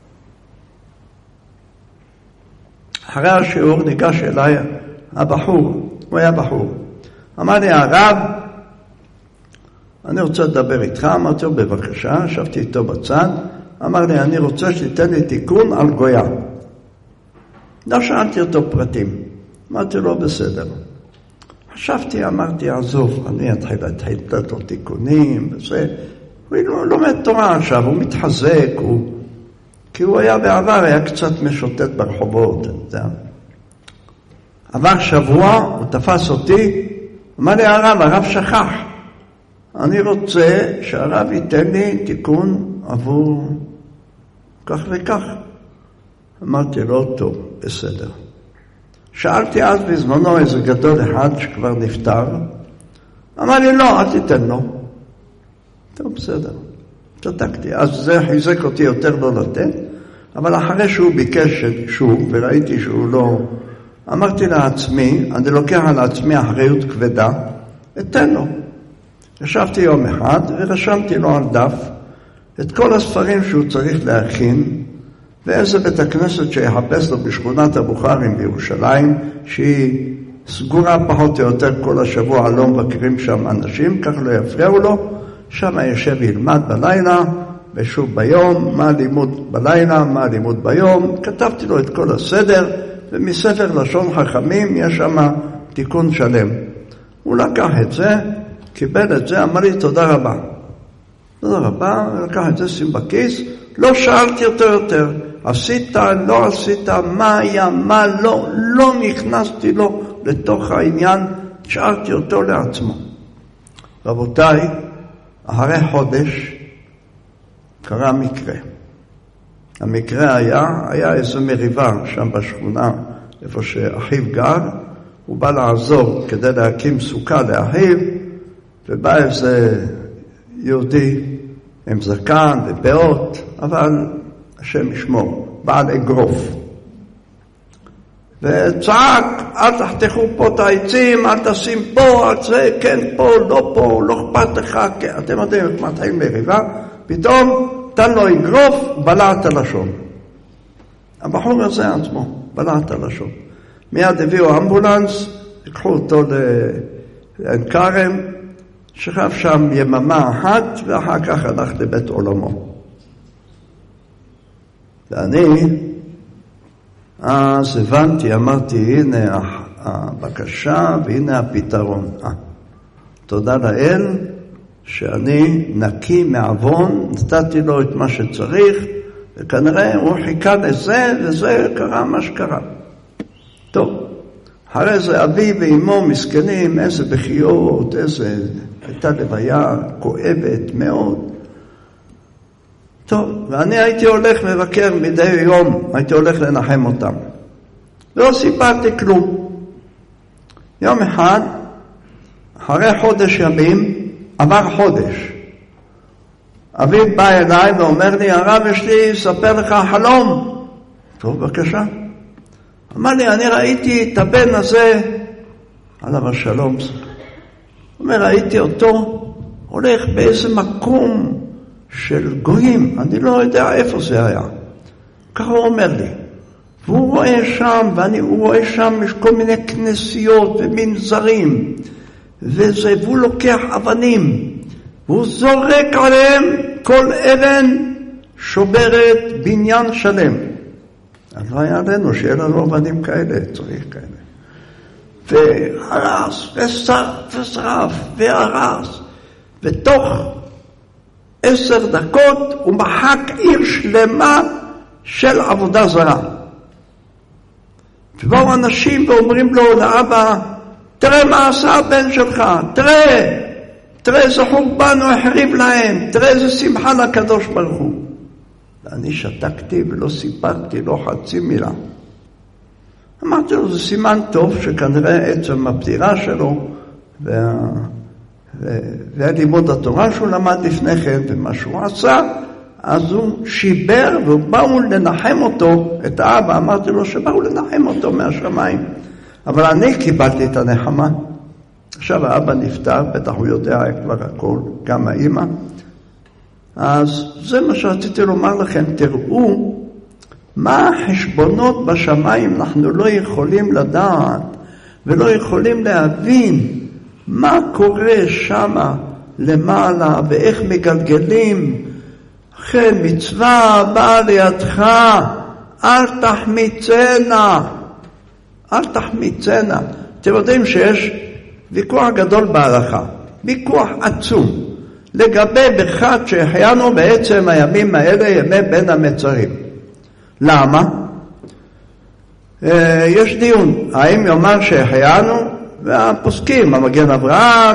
אחרי השיעור ניגש אליי הבחור, הוא היה בחור. אמר לי, הרב, אני רוצה לדבר איתך. אמרתי לו, בבקשה, ישבתי איתו בצד. אמר לי, אני רוצה שתיתן לי תיקון על גויה. לא שאלתי אותו פרטים. אמרתי לו, בסדר. חשבתי, אמרתי, עזוב, אני אתחיל לתת לו תיקונים וזה. הוא לומד תורה עכשיו, הוא מתחזק, כי הוא היה בעבר, היה קצת משוטט ברחובות. עבר שבוע, הוא תפס אותי, אמר לי, הרב שכח. אני רוצה שהרב ייתן לי תיקון עבור כך וכך. אמרתי לו, טוב, בסדר. שאלתי אז בזמנו איזה גדול אחד שכבר נפטר. אמר לי, לא, אל תיתן לו. טוב, בסדר. צדקתי. אז זה חיזק אותי יותר לא לתת. אבל אחרי שהוא ביקש שוב, וראיתי שהוא לא... אמרתי לעצמי, אני לוקח על עצמי אחריות כבדה, אתן לו. ישבתי יום אחד ורשמתי לו על דף את כל הספרים שהוא צריך להכין, ואיזה בית הכנסת שיחפש לו בשכונת הבוכרים בירושלים, שהיא סגורה פחות או יותר כל השבוע, לא מבקרים שם אנשים, כך לא יפריעו לו, שם ישב ילמד בלילה, ושוב ביום, מה לימוד בלילה, מה לימוד ביום. כתבתי לו את כל הסדר, ומספר לשון חכמים יש שם תיקון שלם. הוא לקח את זה, קיבל את זה, אמר לי תודה רבה. תודה רבה, לקח את זה, שים בכיס, לא שאלתי אותו יותר. עשית, לא עשית, מה היה, מה לא, לא נכנסתי לו לתוך העניין, שאלתי אותו לעצמו. רבותיי, אחרי חודש קרה מקרה. המקרה היה איזו מריבה שם בשכונה, איפה שאחיו גר, הוא בא לעזור כדי להקים סוכה לאחיו, ובא איזה יהודי עם זקן ופאות, אבל השם ישמור, בעל אגרוף. וצעק, אל תחתכו פה את העצים, אל תשים פה, אל זה, כן פה, לא אכפת לך, אתם יודעים, מתחילים מריבה, פתאום תן לו אגרוף, בלע את הלשון. הבחור הזה עצמו, בלע את הלשון. מיד הביאו אמבולנס, לקחו אותו לעין כרם, שכב שם יממה אחת, ואחר כך הלך לבית עולמו. ואני אז הבנתי, אמרתי, הנה הבקשה והנה הפתרון. תודה לאל שאני נקי מעוון, נתתי לו את מה שצריך, וכנראה הוא חיכה לזה, וזה קרה מה שקרה. טוב, אחרי זה אבי ואמו מסכנים, איזה בחיות, איזה, הייתה לוויה כואבת מאוד. טוב, ואני הייתי הולך מבקר מדי יום, הייתי הולך לנחם אותם. לא סיפרתי כלום. יום אחד, אחרי חודש ימים, עבר חודש. אבי בא אליי ואומר לי, הרב יש לי לספר לך חלום. טוב, בבקשה. אמר לי, אני ראיתי את הבן הזה, עליו השלום. הוא אומר, ראיתי אותו, הולך באיזה מקום של גויים, אני לא יודע איפה זה היה. ככה הוא אומר לי. והוא רואה שם, והוא רואה שם יש כל מיני כנסיות ומנזרים, והוא לוקח אבנים, והוא זורק עליהם כל אבן שוברת בניין שלם. אז לא היה עלינו שיהיה לנו אבנים כאלה, צריך כאלה. והרס, ושרף, והרס, ותוך 10 דקות הוא מחק עיר שלמה של עבודה זרה. ובאו אנשים ואומרים לו לאבא, תראה מה עשה הבן שלך, תראה איזה חורבן הוא החריב להם, תראה איזה שמחה לקדוש ברוך הוא. ואני שתקתי ולא סיפרתי לו חצי מילה. אמרתי לו, זה סימן טוב שכנראה עצם הפטירה שלו והלימוד התורה שהוא למד לפני כן ומה שהוא עשה, אז הוא שיבר ובאו לנחם אותו, את האבא, אמרתי לו שבאו לנחם אותו מהשמיים. אבל אני קיבלתי את הנחמה. עכשיו האבא נפטר, בטח הוא יודע כבר הכל, גם האמא. אז זה מה שרציתי לומר לכם, תראו מה החשבונות בשמיים אנחנו לא יכולים לדעת ולא יכולים להבין מה קורה שמה למעלה ואיך מגלגלים. כן, מצווה באה לידך, אל תחמיצנה, אל תחמיצנה. אתם יודעים שיש ויכוח גדול בהלכה, ויכוח עצום, לגבי ברכת שהחיינו בעצם הימים האלה, ימי בין המצרים. למה? יש דיון, האם יאמר שהחיינו, והפוסקים, המגן אברהם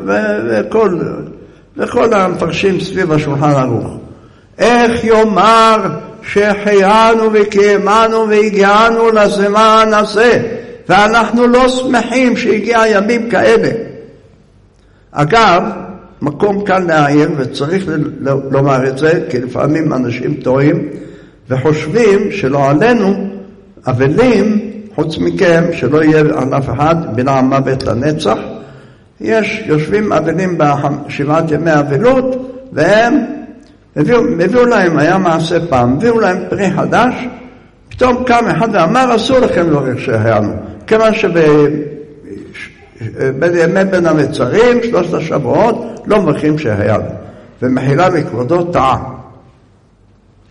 וכל המפרשים סביב השולחן ערוך. איך יאמר שהחיינו וקיימנו והגיענו לזמן הזה, ואנחנו לא שמחים שהגיע ימים כאלה. אגב, מקום כאן להעיר, וצריך לומר את זה, כי לפעמים אנשים טועים, וחושבים שלא עלינו, אבלים, חוץ מכם, שלא יהיה על אף אחד, בינה המוות לנצח, יושבים אבלים בשבעת ימי אבלות, והם הביאו להם, היה מעשה פעם, הביאו להם פרי חדש, פתאום קם אחד ואמר, אסור לכם לברך שהחיינו, כיוון בימי בין המצרים, 3 שבועות, לא מברכים שהחיינו, ומחילה מכבודו טעה.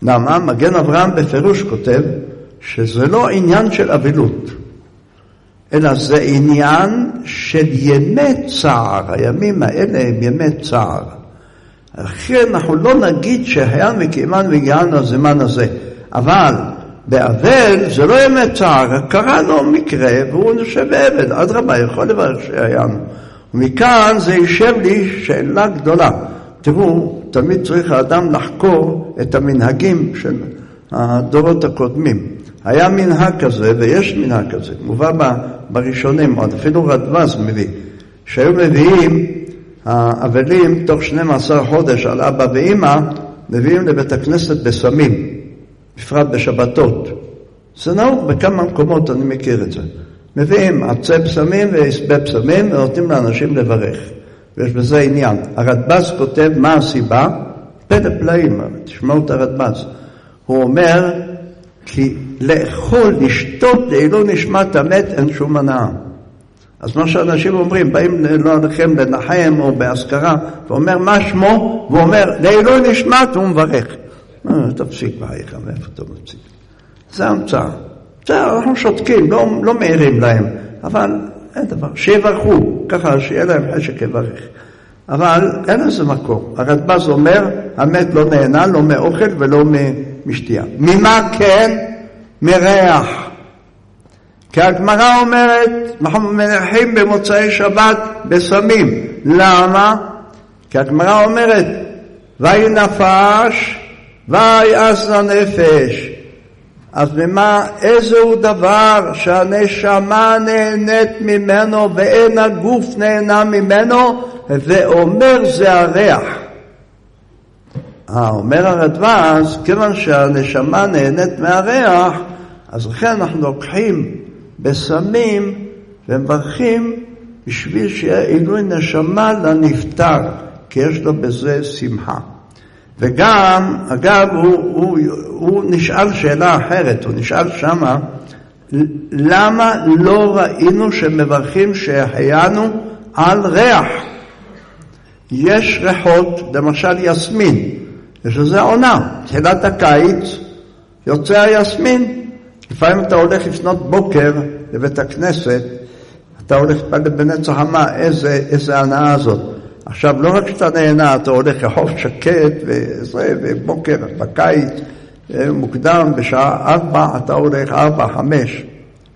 למה? מגן אברהם בפירוש כותב שזה לא עניין של אבילות, אלא זה עניין של ימי צער. הימים האלה הם ימי צער. לכן אנחנו לא נגיד שהיין וקיימן והגיענו הזמן הזה, אבל באבל זה לא ימי צער, קרה לו מקרה והוא נושב בעבד, אדרבה, יכול לברך שהיינו. ומכאן זה יישב לי שאלה גדולה. תראו, תמיד צריך האדם לחקור את המנהגים של הדורות הקודמים. היה מנהג כזה ויש מנהג כזה, מובא בראשונים, עוד אפילו רדב"ז מביא, שהיו מביאים האבלים תוך 12 חודש על אבא ואמא, מביאים לבית הכנסת בסמים, בפרט בשבתות. זה נהוג בכמה מקומות, אני מכיר את זה. מביאים עצי פסמים ועשבי פסמים ונותנים לאנשים לברך. ויש בזה עניין. הרדב"ז כותב מה הסיבה? פלא פלאים, תשמעו את הרדב"ז. הוא אומר, כי לאכול, לשתות, לעילוי נשמת המת, אין שום הנאה. אז מה שאנשים אומרים, באים לא לכם לנחם או בהזכרה, ואומר מה שמו, והוא אומר, לעילוי נשמת, הוא מברך. תפסיק בהיכה, מאיפה אתה מפסיק? זה המצאה. בסדר, אנחנו שותקים, לא מעירים להם, אבל אין דבר, שיברכו, ככה שיהיה להם חשק לברך. אבל אין איזה מקום. הרדב"ז אומר, המת לא נהנה, לא מאוכל ולא משתייה. ממה כן? מריח. כי הגמרא אומרת, אנחנו מנחים במוצאי שבת בסמים. למה? כי הגמרא אומרת, ואי נפש, ואי אסנה נפש. אז ממה, איזהו דבר שהנשמה נהנית ממנו ואין הגוף נהנה ממנו, ואומר זה הריח. אומר הרדב"ז, כיוון שהנשמה נהנית מהריח, אז לכן אנחנו לוקחים בסמים ומברכים בשביל שיהיה עילוי נשמה לנפטר, כי יש לו בזה שמחה. וגם, אגב, הוא נשאל שאלה אחרת, הוא נשאל שמה, למה לא ראינו שמברכים שהחיינו על ריח? יש ריחות, למשל יסמין, יש לזה עונה, תחילת הקיץ, יוצא היסמין, לפעמים אתה הולך לפנות בוקר לבית הכנסת, אתה הולך בנצח המה, איזה הנאה הזאת. עכשיו, לא רק שאתה נהנה, אתה הולך רחוב שקט ובוקר בקיץ, מוקדם, בשעה 4, אתה הולך 4, 5.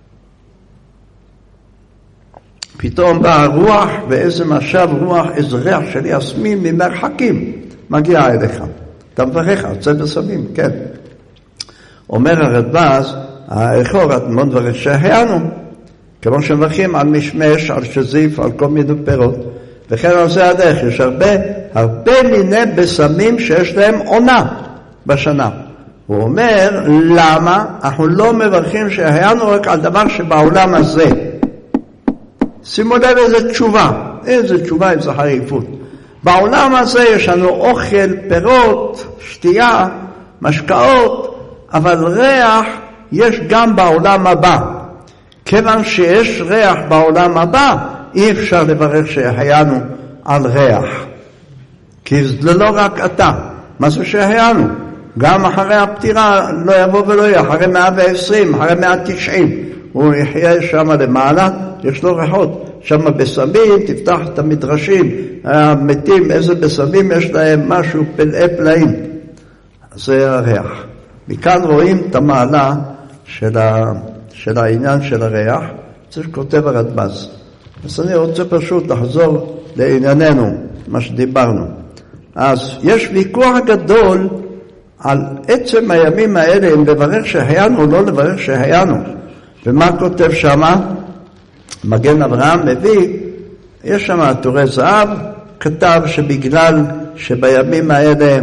פתאום בא הרוח, ואיזה משב רוח, איזה ריח של יסמין ממרחקים, מגיע אליך. אתה מברך, יוצא בסמים, כן. אומר הרדב"ז, האחור, את מאוד מברך שהיינו, כמו שמברכים על משמש, על שזיף, על כל מיני פירות, וכן על זה הדרך, יש הרבה מיני בסמים שיש להם עונה בשנה. הוא אומר, למה אנחנו לא מברכים שהיינו רק על דבר שבעולם הזה? שימו לב איזה תשובה, איזה חריפות. בעולם הזה יש לנו אוכל, פירות, שתייה, משקאות, אבל ריח יש גם בעולם הבא. כיוון שיש ריח בעולם הבא, אי אפשר לברך שהיינו על ריח. כי זה לא רק אתה. מה זה שהיינו? גם אחרי הפטירה לא יבוא ולא יהיה, אחרי 120, אחרי 190. הוא יחיה שם למעלה, יש לו ריחות. שם בסמים, תפתח את המדרשים, המתים, איזה בסמים יש להם משהו פלאי פלאים. זה הריח. מכאן רואים את המעלה של העניין של הריח, זה שכותב הרדב"ז. אז אני רוצה פשוט לחזור לענייננו, מה שדיברנו. אז יש ויכוח גדול על עצם הימים האלה, אם לברך שהיינו או לא לברך שהיינו. ומה כותב שמה? מגן אברהם מביא, יש שם עטורי זהב, כתב שבגלל שבימים האלה,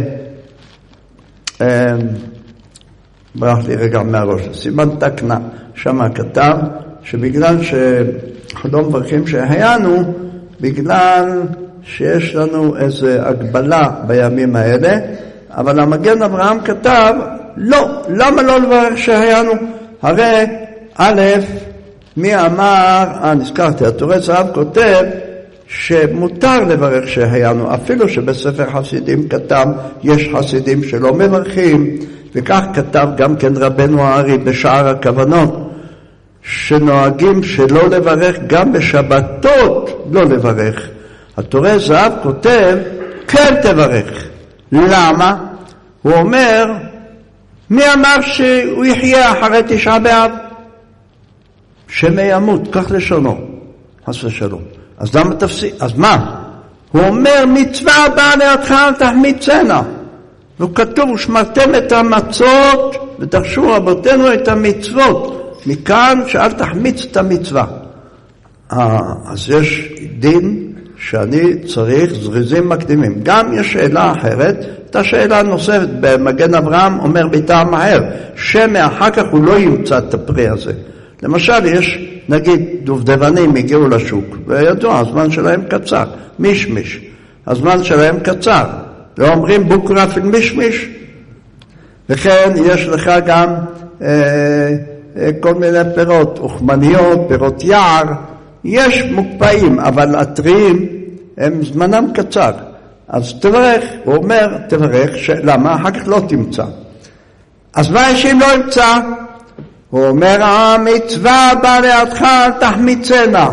ברח לי רגע מהראש, סימן תקנה, שם כתב שבגלל שאנחנו לא מברכים שהיינו, בגלל שיש לנו איזו הגבלה בימים האלה, אבל המגן אברהם כתב, לא, למה לא לברך שהיינו? הרי א', מי אמר, נזכרתי, עטורי זהב כותב שמותר לברך שהיינו, אפילו שבספר חסידים כתב, יש חסידים שלא מברכים, וכך כתב גם כן רבנו הארי בשער הכוונות, שנוהגים שלא לברך גם בשבתות לא לברך. התורה זהב כותב כן תברך. למה? הוא אומר, מי אמר שהוא יחיה אחרי תשעה באב? שמא ימות, כך לשונו, חס ושלום. אז למה תפסיק? אז מה? הוא אומר, מצווה באה לידך אל תחמיצנה. והוא כתוב, ושמרתם את המצות ודרשו רבותינו את המצוות. מכאן שאל תחמיץ את המצווה. אז יש דין שאני צריך זריזים מקדימים. גם יש שאלה אחרת, את השאלה נוספת במגן אברהם אומר ביתה מהר, שמאחר כך הוא לא ימצא את הפרי הזה. למשל יש, נגיד, דובדבנים הגיעו לשוק, וידוע, הזמן שלהם קצר, מישמיש, הזמן שלהם קצר. לא אומרים בוקרה פיל מישמיש. וכן יש לך גם כל מיני פירות, אוכמניות, פירות יער, יש מוקפאים, אבל הטריים הם זמנם קצר. אז תברך, הוא אומר, תברך, למה? אחר כך לא תמצא. אז מה יש אם לא ימצא? הוא אומר, המצווה באה לידך, תחמיצנה.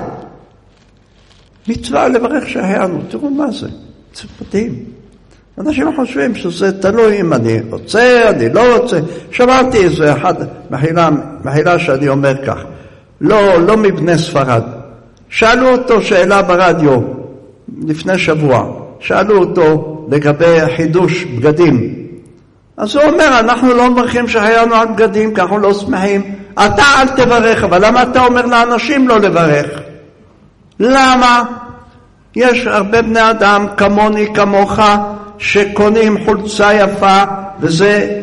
מצווה לברך שהיינו, תראו מה זה, זה מדהים. אנשים חושבים שזה תלוי אם אני רוצה, אני לא רוצה. שמעתי איזה אחד, מחילה שאני אומר כך, לא מבני ספרד. שאלו אותו שאלה ברדיו לפני שבוע, שאלו אותו לגבי חידוש בגדים. אז הוא אומר, אנחנו לא מברכים שהיינו על בגדים, כי אנחנו לא שמחים. אתה אל תברך, אבל למה אתה אומר לאנשים לא לברך? למה? יש הרבה בני אדם כמוני, כמוך, שקונים חולצה יפה, וזה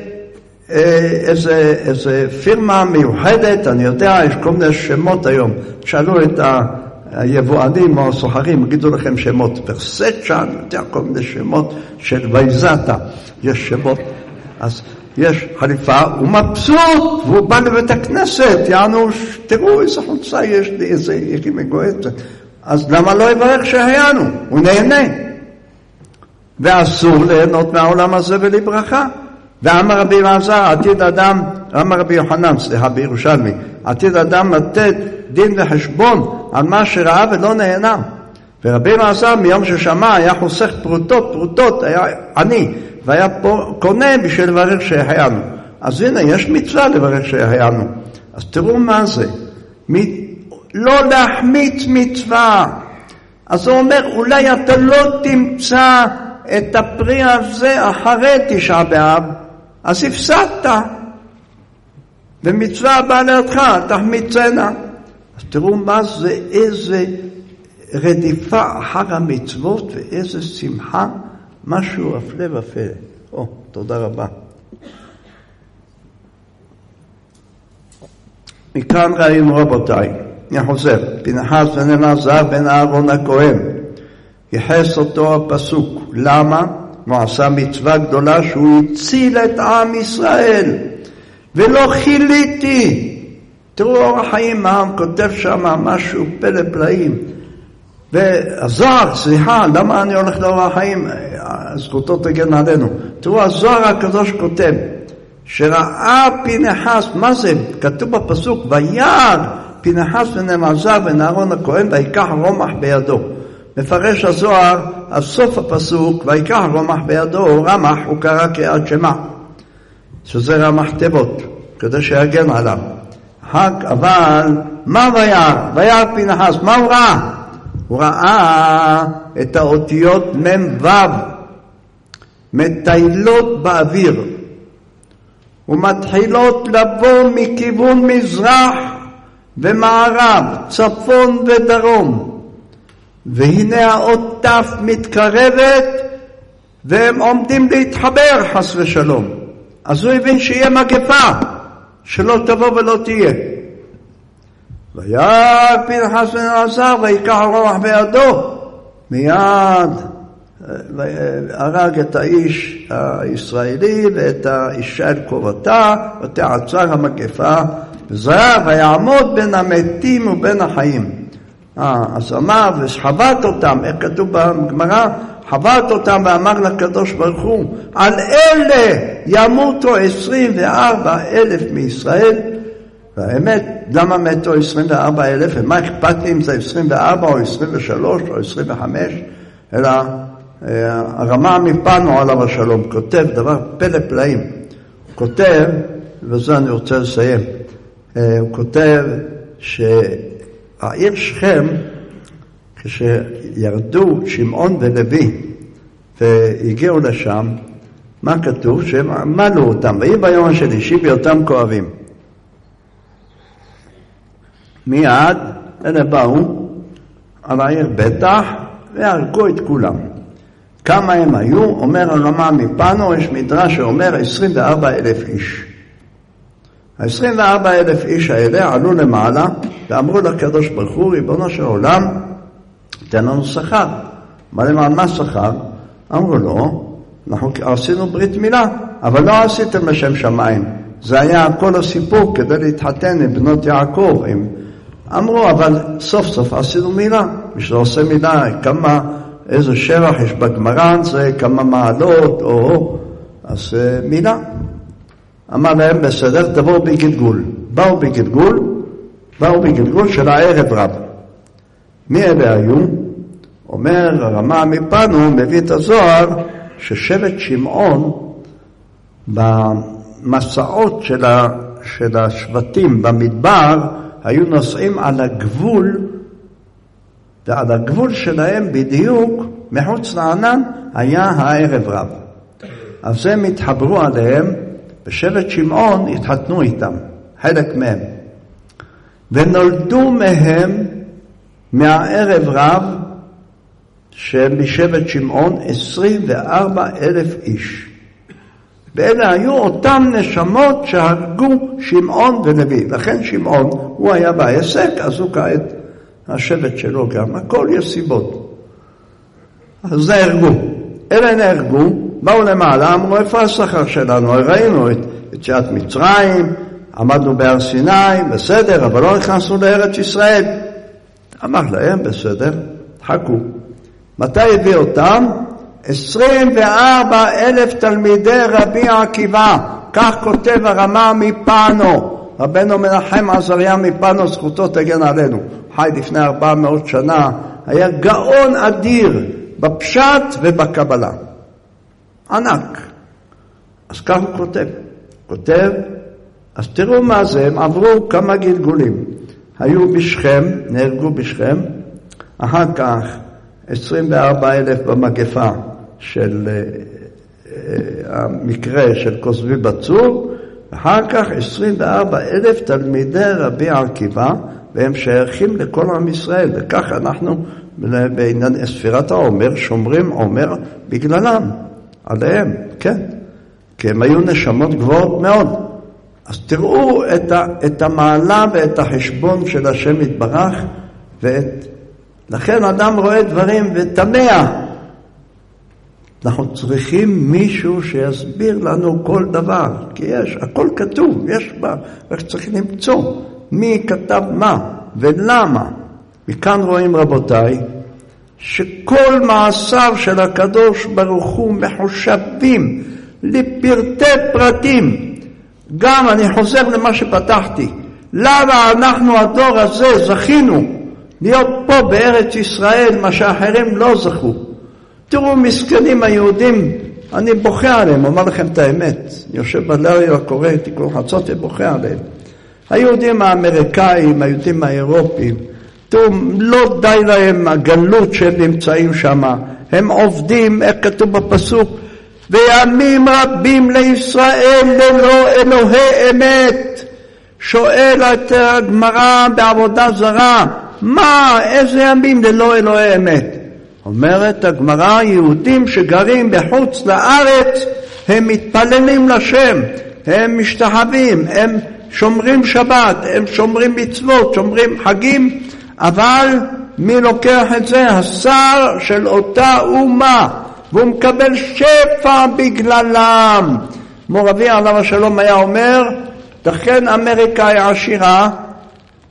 איזה פירמה מיוחדת, אני יודע, יש כל מיני שמות היום. שאלו את היבואנים או הסוחרים, יגידו לכם שמות, פרסצ'ה, אני יודע, כל מיני שמות של וייזתה, יש שמות. אז יש חליפה, הוא מבסוט, והוא בא לבית הכנסת, יענו, תראו איזה חולצה יש לי, איזה יקים מגועצת. אז למה לא יברך שהיינו? הוא נהנה. ואסור ליהנות מהעולם הזה ולברכה. ואמר רבי אלעזר, עתיד אדם, אמר רבי יוחנן, סליחה בירושלמי, עתיד אדם לתת דין וחשבון על מה שראה ולא נהנה. ורבי אלעזר מיום ששמע היה חוסך פרוטות, היה עני, והיה קונה בשביל לברך שהיינו. אז הנה, יש מצווה לברך שהיינו. אז תראו מה זה. לא להחמיץ מצווה. אז הוא אומר, אולי אתה לא תמצא את הפרי הזה אחרי תשעה באב, אז הפסדת. ומצווה באה לידך, תחמיצנה. אז תראו מה זה, איזה רדיפה אחר המצוות ואיזה שמחה, משהו הפלא ופלא. תודה רבה. מכאן ראינו רבותיי, אני חוזר, פנחס בן אלעזר בן אהרון הכהן, ייחס אותו הפסוק. למה? הוא עשה מצווה גדולה שהוא הציל את עם ישראל, ולא חיליתי. תראו אור החיים, מה הוא כותב שם, משהו פלא פלאים. והזוהר, סליחה, למה אני הולך לאור החיים? זכותו תגן עלינו. תראו, הזוהר הקדוש כותב, שראה פנחס, מה זה? כתוב בפסוק, וירא פנחס בן אלעזר בן אהרון הכהן, ויקח רומח בידו. מפרש הזוהר, על סוף הפסוק, ויקח רומח בידו, רמח, הוא קרא קריאת שמע, שזה רמח תיבות, כדי שיגן עליו. אבל, מה וירא? וירא פנחס, מה הוא ראה? הוא ראה את האותיות מם וו, מטיילות באוויר, ומתחילות לבוא מכיוון מזרח ומערב, צפון ודרום. והנה האות תף מתקרבת, והם עומדים להתחבר חס ושלום. אז הוא הבין שיהיה מגפה, שלא תבוא ולא תהיה. וירא פנחס בן אלעזר ויקח רומח בידו, מיד הרג את האיש הישראלי ואת האישה אל קורתה, ותעצר המגפה, וזרע ויעמוד בין המתים ובין החיים. אז אמר, וחבט אותם, איך כתוב בגמרא? חבט אותם ואמר לקדוש ברוך הוא, על אלה ימותו 24,000 מישראל. והאמת, למה מתו 24,000? ומה אכפת לי אם זה 24 או 23 או 25? אלא הרמה מפנו עליו השלום כותב דבר פלא פלאים. הוא כותב, וזה אני רוצה לסיים, הוא כותב שהעיר שכם, כשירדו שמעון ולוי והגיעו לשם, מה כתוב? שהם עמלו אותם, ויהי ביום השלישי בהיותם כואבים. מיד אלה באו על העיר בטח והרגו את כולם. כמה הם היו? אומר הרמה מפנו, יש מדרש שאומר 24,000 איש. ה-24,000 איש האלה עלו למעלה ואמרו לקדוש ברוך הוא, ריבונו של עולם, תן לנו שכר. מה למען מה שכר? אמרו לו, אנחנו עשינו ברית מילה, אבל לא עשיתם לשם שמיים. זה היה כל הסיפור כדי להתחתן עם בנות יעקב. אמרו, אבל סוף סוף עשינו מילה. מי שלא עושה מילה, איזה שבח יש בגמרא, זה כמה מעלות, אז מילה. אמר להם, בסדר, תבואו בגלגול. באו בגלגול של הערב רב. מי אלה היו? אומר הרמה מפנו, מביא את הזוהר, ששבט שמעון במסעות של השבטים במדבר היו נוסעים על הגבול, ועל הגבול שלהם בדיוק מחוץ לענן היה הערב רב. אז הם התחברו עליהם, ושבט שמעון התחתנו איתם, חלק מהם. ונולדו מהם מהערב רב שמשבט שמעון 24,000 איש. ואלה היו אותם נשמות שהרגו שמעון ולוי. לכן שמעון הוא היה בעסק, אז הוא כעת השבט שלו גם. הכל יש סיבות. אז זה הרגו. אלה נהרגו, באו למעלה, אמרו איפה השכר שלנו? ראינו את יציאת מצרים, עמדנו בהר סיני, בסדר, אבל לא נכנסנו לארץ ישראל. אמר להם, בסדר, חכו. מתי הביא אותם? 24,000 תלמידי רבי עקיבא, כך כותב הרמה מפנו, רבנו מנחם עזריה מפנו, זכותו תגן עלינו, חי לפני 400 שנה, היה גאון אדיר בפשט ובקבלה, ענק. אז כך הוא כותב, אז תראו מה זה, הם עברו כמה גלגולים, היו בשכם, נהרגו בשכם, אחר כך 24,000 במגפה של המקרה של כוסבי בצור, ואחר כך 24,000 תלמידי רבי עקיבא, והם שייכים לכל עם ישראל, וכך אנחנו בעניין ספירת העומר שומרים עומר בגללם, עליהם, כן, כי הם היו נשמות גבוהות מאוד. אז תראו את המעלה ואת החשבון של השם יתברך, לכן אדם רואה דברים ותמה. אנחנו צריכים מישהו שיסביר לנו כל דבר, כי הכל כתוב, יש בה, רק צריך למצוא מי כתב מה ולמה. מכאן רואים רבותיי, שכל מעשיו של הקדוש ברוך הוא מחושבים לפרטי פרטים. גם אני חוזר למה שפתחתי, למה אנחנו הדור הזה זכינו להיות פה בארץ ישראל, מה שאחרים לא זכו. תראו מסכנים היהודים, אני בוכה עליהם, אומר לכם את האמת. אני יושב בלריה הקורא, תקראו חצות ובוכה עליהם. היהודים האמריקאים, היהודים האירופיים, תראו, לא די להם הגלות שהם נמצאים שם. הם עובדים, איך כתוב בפסוק, וימים רבים לישראל ללא אלוהי אמת. שואל את הגמרא בעבודה זרה, מה, איזה ימים ללא אלוהי אמת? אומרת הגמרא, יהודים שגרים בחוץ לארץ, הם מתפללים לשם, הם משתחווים, הם שומרים שבת, הם שומרים מצוות, שומרים חגים, אבל מי לוקח את זה? השר של אותה אומה, והוא מקבל שפע בגללם. מור אבי עליו השלום היה אומר, לכן אמריקה היא עשירה,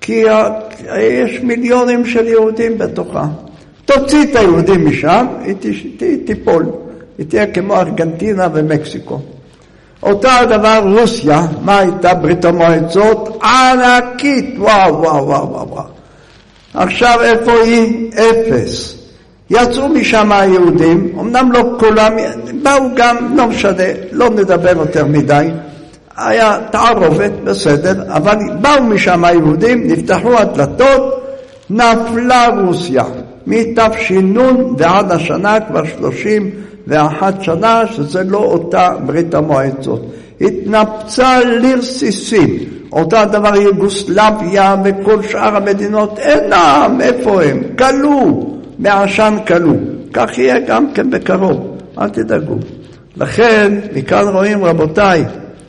כי יש מיליונים של יהודים בתוכה. תוציא את היהודים משם, היא תיפול. היא תהיה כמו ארגנטינה ומקסיקו. אותו הדבר רוסיה, מה הייתה ברית המועצות? ענקית, וואו, וואו, וואו, וואו. עכשיו איפה היא? אפס. יצאו משם היהודים, אמנם לא כולם, באו גם, לא משנה, לא נדבר יותר מדי, היה תערובת, בסדר, אבל באו משם היהודים, נפתחו הדלתות, נפלה רוסיה. מתש"ן ועד השנה כבר 31 שנה, שזה לא אותה ברית המועצות. התנפצה לרסיסים. אותו הדבר יוגוסלביה וכל שאר המדינות, אינם, איפה הם? כלו, מעשן כלו. כך יהיה גם כן בקרוב, אל תדאגו. לכן, מכאן רואים רבותיי,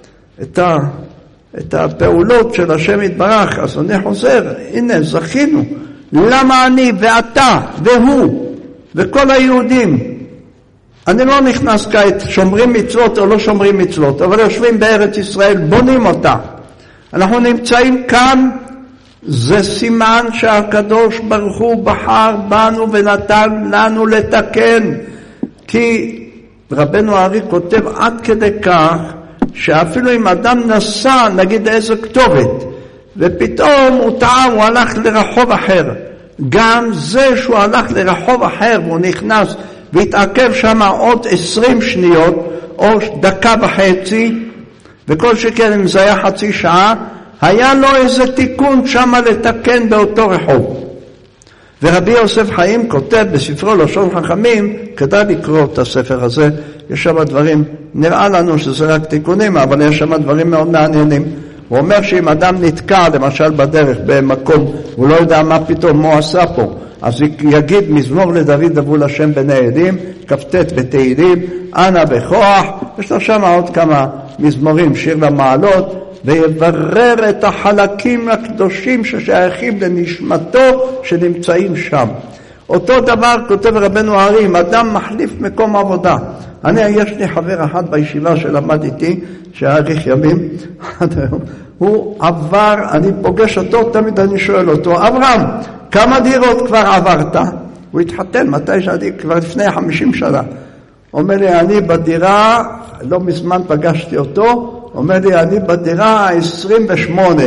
את הפעולות של השם יתברך. אז אני חוזר, הנה זכינו. למה אני ואתה והוא וכל היהודים, אני לא נכנס כעת שומרים מצוות או לא שומרים מצוות, אבל יושבים בארץ ישראל, בונים אותה. אנחנו נמצאים כאן, זה סימן שהקדוש ברוך הוא בחר בנו ונתן לנו לתקן. כי רבנו הארי כותב עד כדי כך, שאפילו אם אדם נסע, נגיד איזה כתובת, ופתאום הוא טעה, הוא הלך לרחוב אחר. גם זה שהוא הלך לרחוב אחר, והוא נכנס והתעכב שם עוד 20 שניות, או דקה וחצי, וכל שכן אם זה היה חצי שעה, היה לו איזה תיקון שם לתקן באותו רחוב. ורבי יוסף חיים כותב בספרו לשון חכמים, כדאי לקרוא את הספר הזה, יש שם דברים, נראה לנו שזה רק תיקונים, אבל יש שם דברים מאוד מעניינים. הוא אומר שאם אדם נתקע למשל בדרך במקום, הוא לא יודע מה פתאום, מה עשה פה, אז יגיד מזמור לדוד אבול השם בני עדים, כ"ט בתהילים, אנא בכוח, יש לו שם עוד כמה מזמורים, שיר למעלות, ויברר את החלקים הקדושים ששייכים לנשמתו שנמצאים שם. אותו דבר כותב רבנו הארי, אם אדם מחליף מקום עבודה. יש לי חבר אחד בישיבה שלמד איתי, שהאריך ימים, עד היום, הוא עבר, אני פוגש אותו, תמיד אני שואל אותו, אברהם, כמה דירות כבר עברת? הוא התחתן, מתי שאני, כבר לפני 50 שנה. אומר לי, אני בדירה, לא מזמן פגשתי אותו, אומר לי, אני בדירה 28.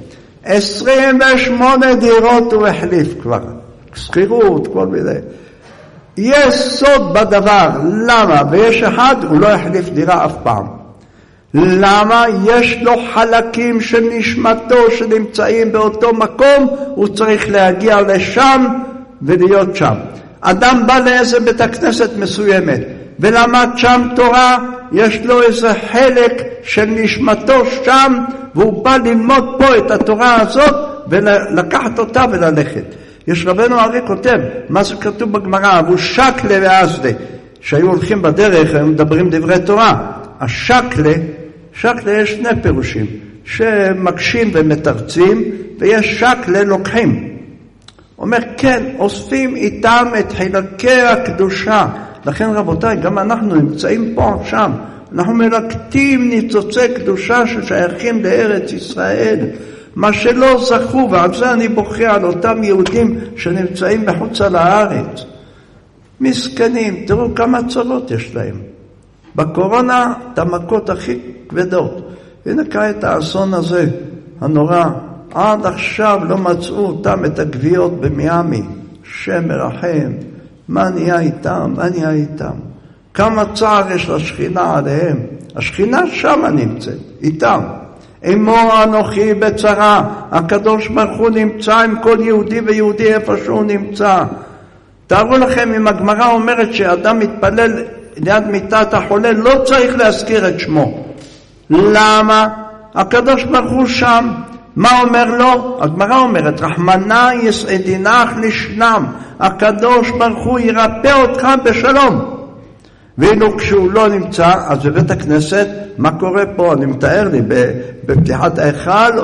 28 דירות הוא החליף כבר. שכירות, כל מיני. יש סוד בדבר. למה? ויש אחד, הוא לא החליף דירה אף פעם. למה? יש לו חלקים של נשמתו שנמצאים באותו מקום, הוא צריך להגיע לשם ולהיות שם. אדם בא לאיזה בית הכנסת מסוימת, ולמד שם תורה, יש לו איזה חלק של נשמתו שם, והוא בא ללמוד פה את התורה הזאת, ולקחת אותה וללכת. יש רבנו הארי כותב, מה זה כתוב בגמרא, הוא שקלה ואזדה, שהיו הולכים בדרך, הם מדברים דברי תורה. השקלה, יש שני פירושים, שמקשים ומתרצים, ויש שקלה לוקחים. אומר, כן, אוספים איתם את חלקי הקדושה. לכן רבותיי, גם אנחנו נמצאים פה עכשיו, אנחנו מלקטים ניצוצי קדושה ששייכים לארץ ישראל, מה שלא זכו, ועל זה אני בוכה על אותם יהודים שנמצאים בחוץ על הארץ. מסכנים, תראו כמה צרות יש להם. בקורונה, את המכות הכי כבדות. הנה כעת האסון הזה, הנורא, עד עכשיו לא מצאו אותם את הגוויות במיאמי. שם מרחם, מה נהיה איתם? כמה צער יש לשכינה עליהם. השכינה שם נמצאת, איתם. אמור אנוכי בצרה, הקדוש ברוך הוא נמצא עם כל יהודי ויהודי איפה שהוא נמצא. תארו לכם, אם הגמרא אומרת שאדם מתפלל ליד מיטת החולה, לא צריך להזכיר את שמו. למה? הקדוש ברוך הוא שם. מה אומר לו? הגמרא אומרת, רחמנא יסעדינך לשלם, הקדוש ברוך הוא ירפא אותך בשלום. ואילו כשהוא לא נמצא, אז בבית הכנסת, מה קורה פה? אני מתאר לי, בפתיחת ההיכל,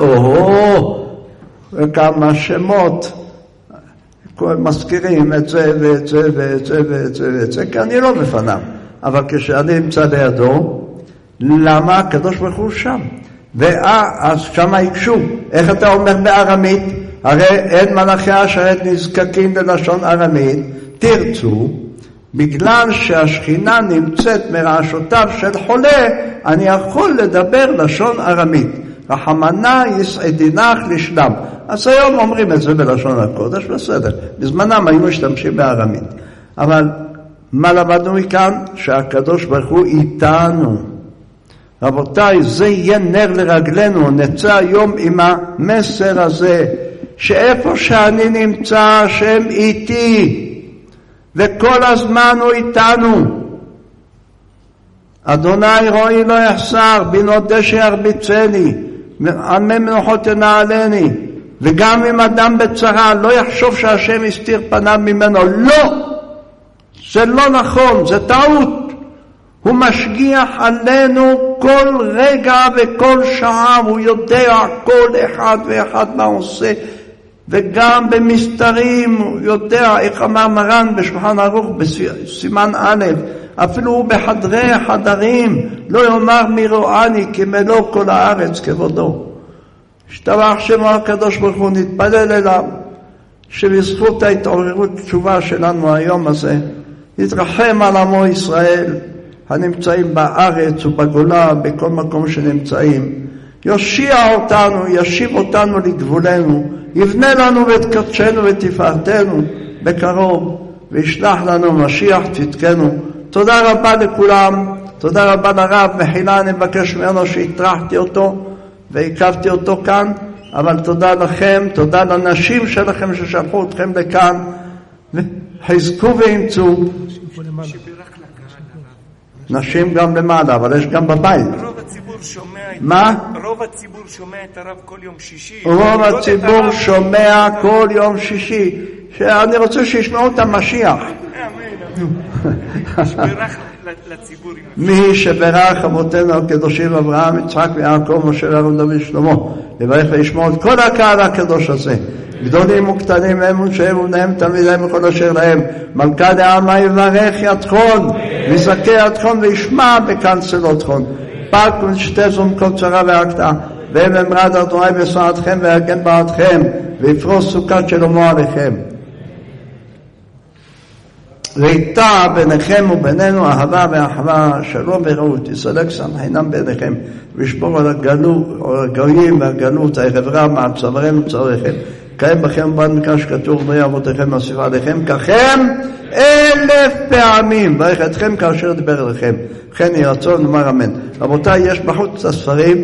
כמה שמות, מזכירים את זה ואת זה ואת זה ואת זה ואת זה, כי אני לא בפניו. אבל כשאני נמצא לידו, למה? הקדוש ברוך הוא שם. ואז שם יקשו. איך אתה אומר בארמית? הרי אין מלאכי השרת נזקקים ללשון ארמית, תרצו, בגלל שהשכינה נמצאת מרעשותיו של חולה, אני יכול לדבר לשון ארמית. רחמנה יסעדינך לשלם. אז היום אומרים את זה בלשון הקודש, בסדר. בזמנם היו משתמשים בארמית. אבל מה למדנו מכאן? שהקדוש ברוך הוא איתנו. רבותיי, זה יהיה נר לרגלנו. נצא היום עם המסר הזה, שאיפה שאני נמצא, השם איתי. וכל הזמן הוא איתנו. אדוני רואי לא יחסר, בינו דשא ירביצני, עמי מנוחות ינעלני. וגם אם אדם בצרה לא יחשוב שהשם הסתיר פניו ממנו, לא, זה לא נכון, זה טעות. הוא משגיח עלינו כל רגע וכל שעה, הוא יודע כל אחד ואחד מה עושה, וגם במסתרים הוא יודע, איך אמר מרן בשולחן ערוך בסימן א', אפילו הוא בחדרי החדרים לא יאמר מי רואני כי מלוא כל הארץ כבודו. השתבח שמו הקדוש ברוך הוא, נתפלל אליו שבזכות ההתעוררות תשובה שלנו היום הזה יתרחם על עמו ישראל הנמצאים בארץ ובגולה, בכל מקום שנמצאים, יושיע אותנו, ישיב אותנו לגבולנו, יבנה לנו את קודשנו ותפארתנו בקרוב, וישלח לנו משיח צדקנו. תודה רבה לכולם, תודה רבה לרב. מחילה, אני מבקש ממנו שהטרחתי אותו והקבתי אותו כאן, אבל תודה לכם, תודה לנשים שלכם ששלחו אתכם לכאן, חזקו ואמצו. נשים גם למעלה, אבל יש גם בבית. רוב הציבור שומע מה? רוב הציבור שומע את הרב כל יום שישי. רוב הציבור שומע כל יום שישי. שאני רוצה שישמעו את המשיח. שברך לציבור. מי שברך אבותינו הקדושים אברהם, יצחק ויעקב, משה רבן דוד שלמה, לברך וישמעו את כל הקהל הקדוש הזה. גדולים וקטנים הם ונשיהם ובניהם תלמידיהם וכל אשר להם. מלכה דעלמא יברך ידכון ויזכה ידכון וישמע בקנצלותכון. פק ונשתה זום כל צרה והקטע, והם אמרד אדוני בשעתכם ויגן בעדכם ויפרוס סוכת שלמה עליכם. ואיתה ביניכם ובינינו אהבה ואחווה, שלום ורעות, יסלק סמכינם ביניכם, וישבור על הגויים והגלות, הערב רע מעצבריהם וצורכם, קיים בכם בן מקש כתוב, ברי אבותיכם מוסיף עליכם, ככם 1000 פעמים, ברך אתכם כאשר דיבר אליכם. כן יהיה רצון, נאמר אמן. רבותיי, יש בחוץ את הספרים,